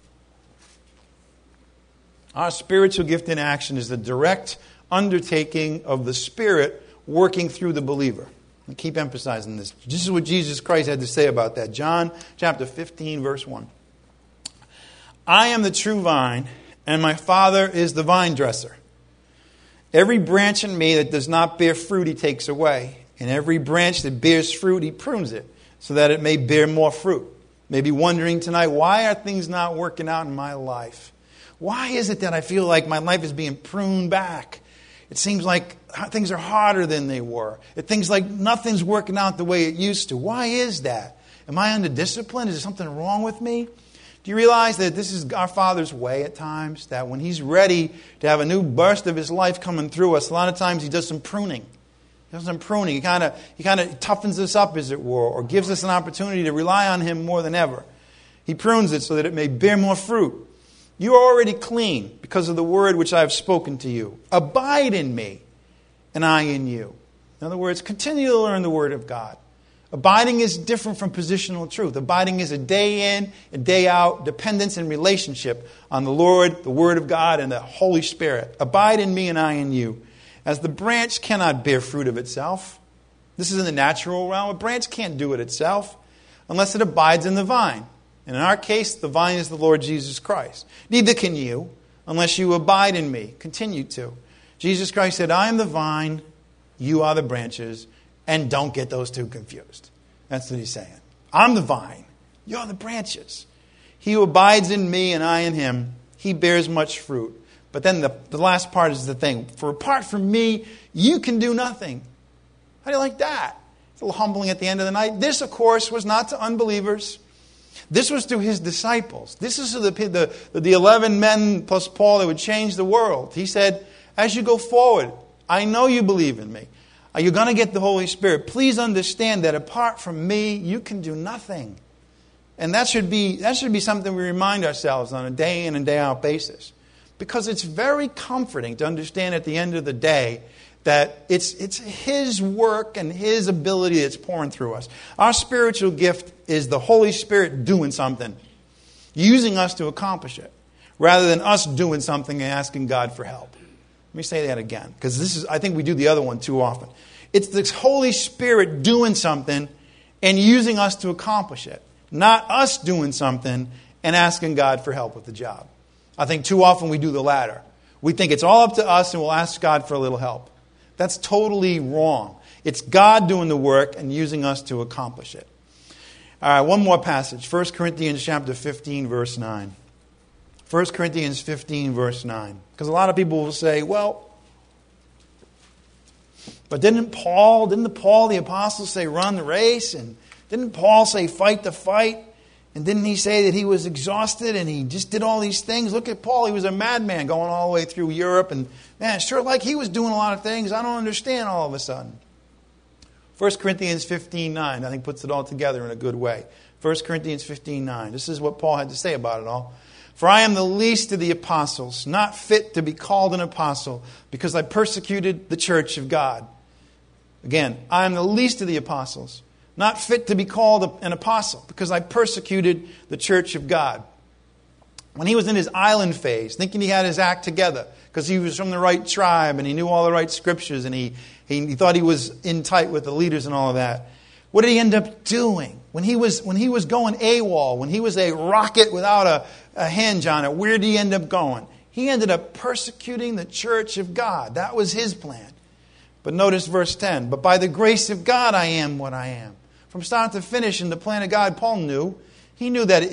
S1: Our spiritual gift in action is the direct undertaking of the Spirit working through the believer. I keep emphasizing this. This is what Jesus Christ had to say about that. John chapter 15, verse 1. I am the true vine, and my Father is the vine dresser. Every branch in me that does not bear fruit, He takes away. And every branch that bears fruit, He prunes it, so that it may bear more fruit. Maybe wondering tonight, why are things not working out in my life? Why is it that I feel like my life is being pruned back? It seems like things are harder than they were. It seems like nothing's working out the way it used to. Why is that? Am I under discipline? Is there something wrong with me? Do you realize that this is our Father's way at times? That when He's ready to have a new burst of His life coming through us, a lot of times He does some pruning. He does some pruning. He kind of toughens us up, as it were, or gives us an opportunity to rely on Him more than ever. He prunes it so that it may bear more fruit. You are already clean because of the word which I have spoken to you. Abide in me, and I in you. In other words, continue to learn the Word of God. Abiding is different from positional truth. Abiding is a day in, a day out dependence and relationship on the Lord, the Word of God, and the Holy Spirit. Abide in me, and I in you. As the branch cannot bear fruit of itself. This is in the natural realm. A branch can't do it itself unless it abides in the vine. And in our case, the vine is the Lord Jesus Christ. Neither can you unless you abide in me. Continue to. Jesus Christ said, I am the vine, you are the branches, and don't get those two confused. That's what he's saying. I'm the vine, you're the branches. He who abides in me and I in him, he bears much fruit. But then the last part is the thing. For apart from me, you can do nothing. How do you like that? It's a little humbling at the end of the night. This, of course, was not to unbelievers. This was to his disciples. This is to the 11 men plus Paul that would change the world. He said, as you go forward, I know you believe in me. You're going to get the Holy Spirit. Please understand that apart from me, you can do nothing. And that should be something we remind ourselves on a day in and day out basis. Because it's very comforting to understand at the end of the day that it's His work and His ability that's pouring through us. Our spiritual gift is the Holy Spirit doing something, using us to accomplish it, rather than us doing something and asking God for help. Let me say that again, because I think we do the other one too often. It's the Holy Spirit doing something and using us to accomplish it, not us doing something and asking God for help with the job. I think too often we do the latter. We think it's all up to us and we'll ask God for a little help. That's totally wrong. It's God doing the work and using us to accomplish it. All right, one more passage. 1 Corinthians chapter 15, verse 9. 1 Corinthians 15, verse 9. Because a lot of people will say, well, but didn't Paul the apostle say run the race? And didn't Paul say fight the fight? And didn't he say that he was exhausted and he just did all these things? Look at Paul. He was a madman going all the way through Europe. And man, sure like he was doing a lot of things. I don't understand all of a sudden. 1 Corinthians 15:9, I think puts it all together in a good way. 1 Corinthians 15:9. This is what Paul had to say about it all. For I am the least of the apostles, not fit to be called an apostle, because I persecuted the church of God. Again, I am the least of the apostles, not fit to be called an apostle, because I persecuted the church of God. When he was in his island phase, thinking he had his act together, because he was from the right tribe and he knew all the right scriptures and he thought he was in tight with the leaders and all of that, what did he end up doing? When he was going AWOL, when he was a rocket without a hinge on it, where did he end up going? He ended up persecuting the church of God. That was his plan. But notice verse 10. But by the grace of God I am what I am. From start to finish in the plan of God, Paul knew. He knew that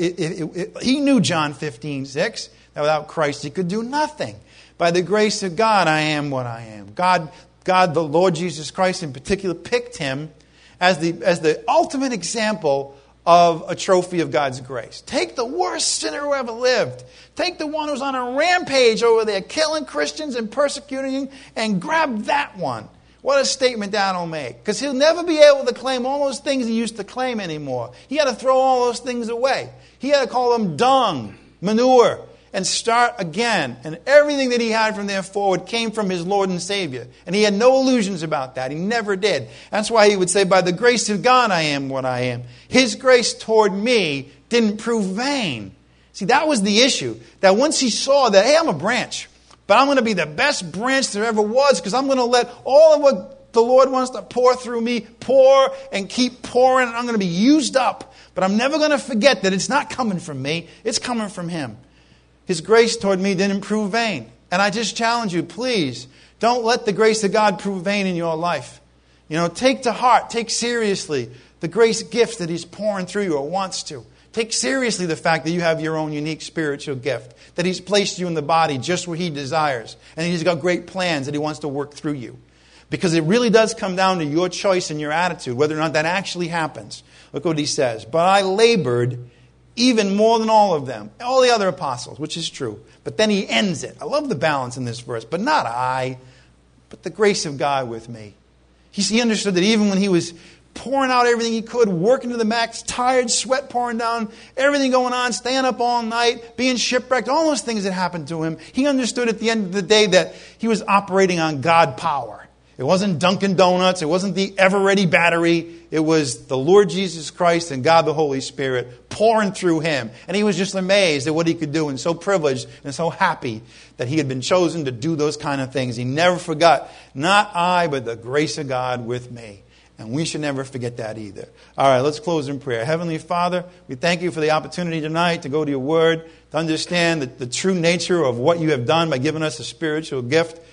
S1: he knew John 15:6, that without Christ he could do nothing. By the grace of God I am what I am. God, the Lord Jesus Christ in particular, picked him as the ultimate example of a trophy of God's grace. Take the worst sinner who ever lived. Take the one who's on a rampage over there, killing Christians and persecuting them, and grab that one. What a statement that'll make. Because he'll never be able to claim all those things he used to claim anymore. He had to throw all those things away. He had to call them dung, manure, and start again. And everything that he had from there forward came from his Lord and Savior. And he had no illusions about that. He never did. That's why he would say, by the grace of God I am what I am. His grace toward me didn't prove vain. See, that was the issue. That once he saw that, hey, I'm a branch. But I'm going to be the best branch there ever was, because I'm going to let all of what the Lord wants to pour through me pour and keep pouring. And I'm going to be used up. But I'm never going to forget that it's not coming from me. It's coming from Him. His grace toward me didn't prove vain. And I just challenge you, please, don't let the grace of God prove vain in your life. Take to heart, take seriously the grace gifts that He's pouring through you or wants to. Take seriously the fact that you have your own unique spiritual gift, that He's placed you in the body just where He desires, and He's got great plans that He wants to work through you. Because it really does come down to your choice and your attitude, whether or not that actually happens. Look what he says. But I labored even more than all of them, all the other apostles, which is true. But then he ends it. I love the balance in this verse. But not I, but the grace of God with me. He understood that even when he was pouring out everything he could, working to the max, tired, sweat pouring down, everything going on, staying up all night, being shipwrecked, all those things that happened to him, he understood at the end of the day that he was operating on God power. It wasn't Dunkin' Donuts. It wasn't the Ever-Ready battery. It was the Lord Jesus Christ and God the Holy Spirit pouring through him. And he was just amazed at what he could do and so privileged and so happy that he had been chosen to do those kind of things. He never forgot, not I, but the grace of God with me. And we should never forget that either. All right, let's close in prayer. Heavenly Father, we thank you for the opportunity tonight to go to your word, to understand the true nature of what you have done by giving us a spiritual gift.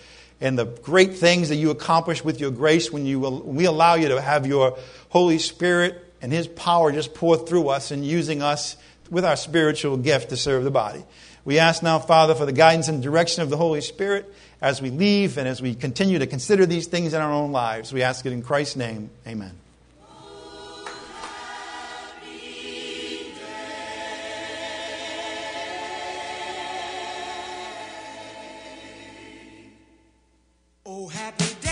S1: and the great things that you accomplish with your grace when we allow you to have your Holy Spirit and His power just pour through us and using us with our spiritual gift to serve the body. We ask now, Father, for the guidance and direction of the Holy Spirit as we leave and as we continue to consider these things in our own lives. We ask it in Christ's name. Amen.
S2: Oh, happy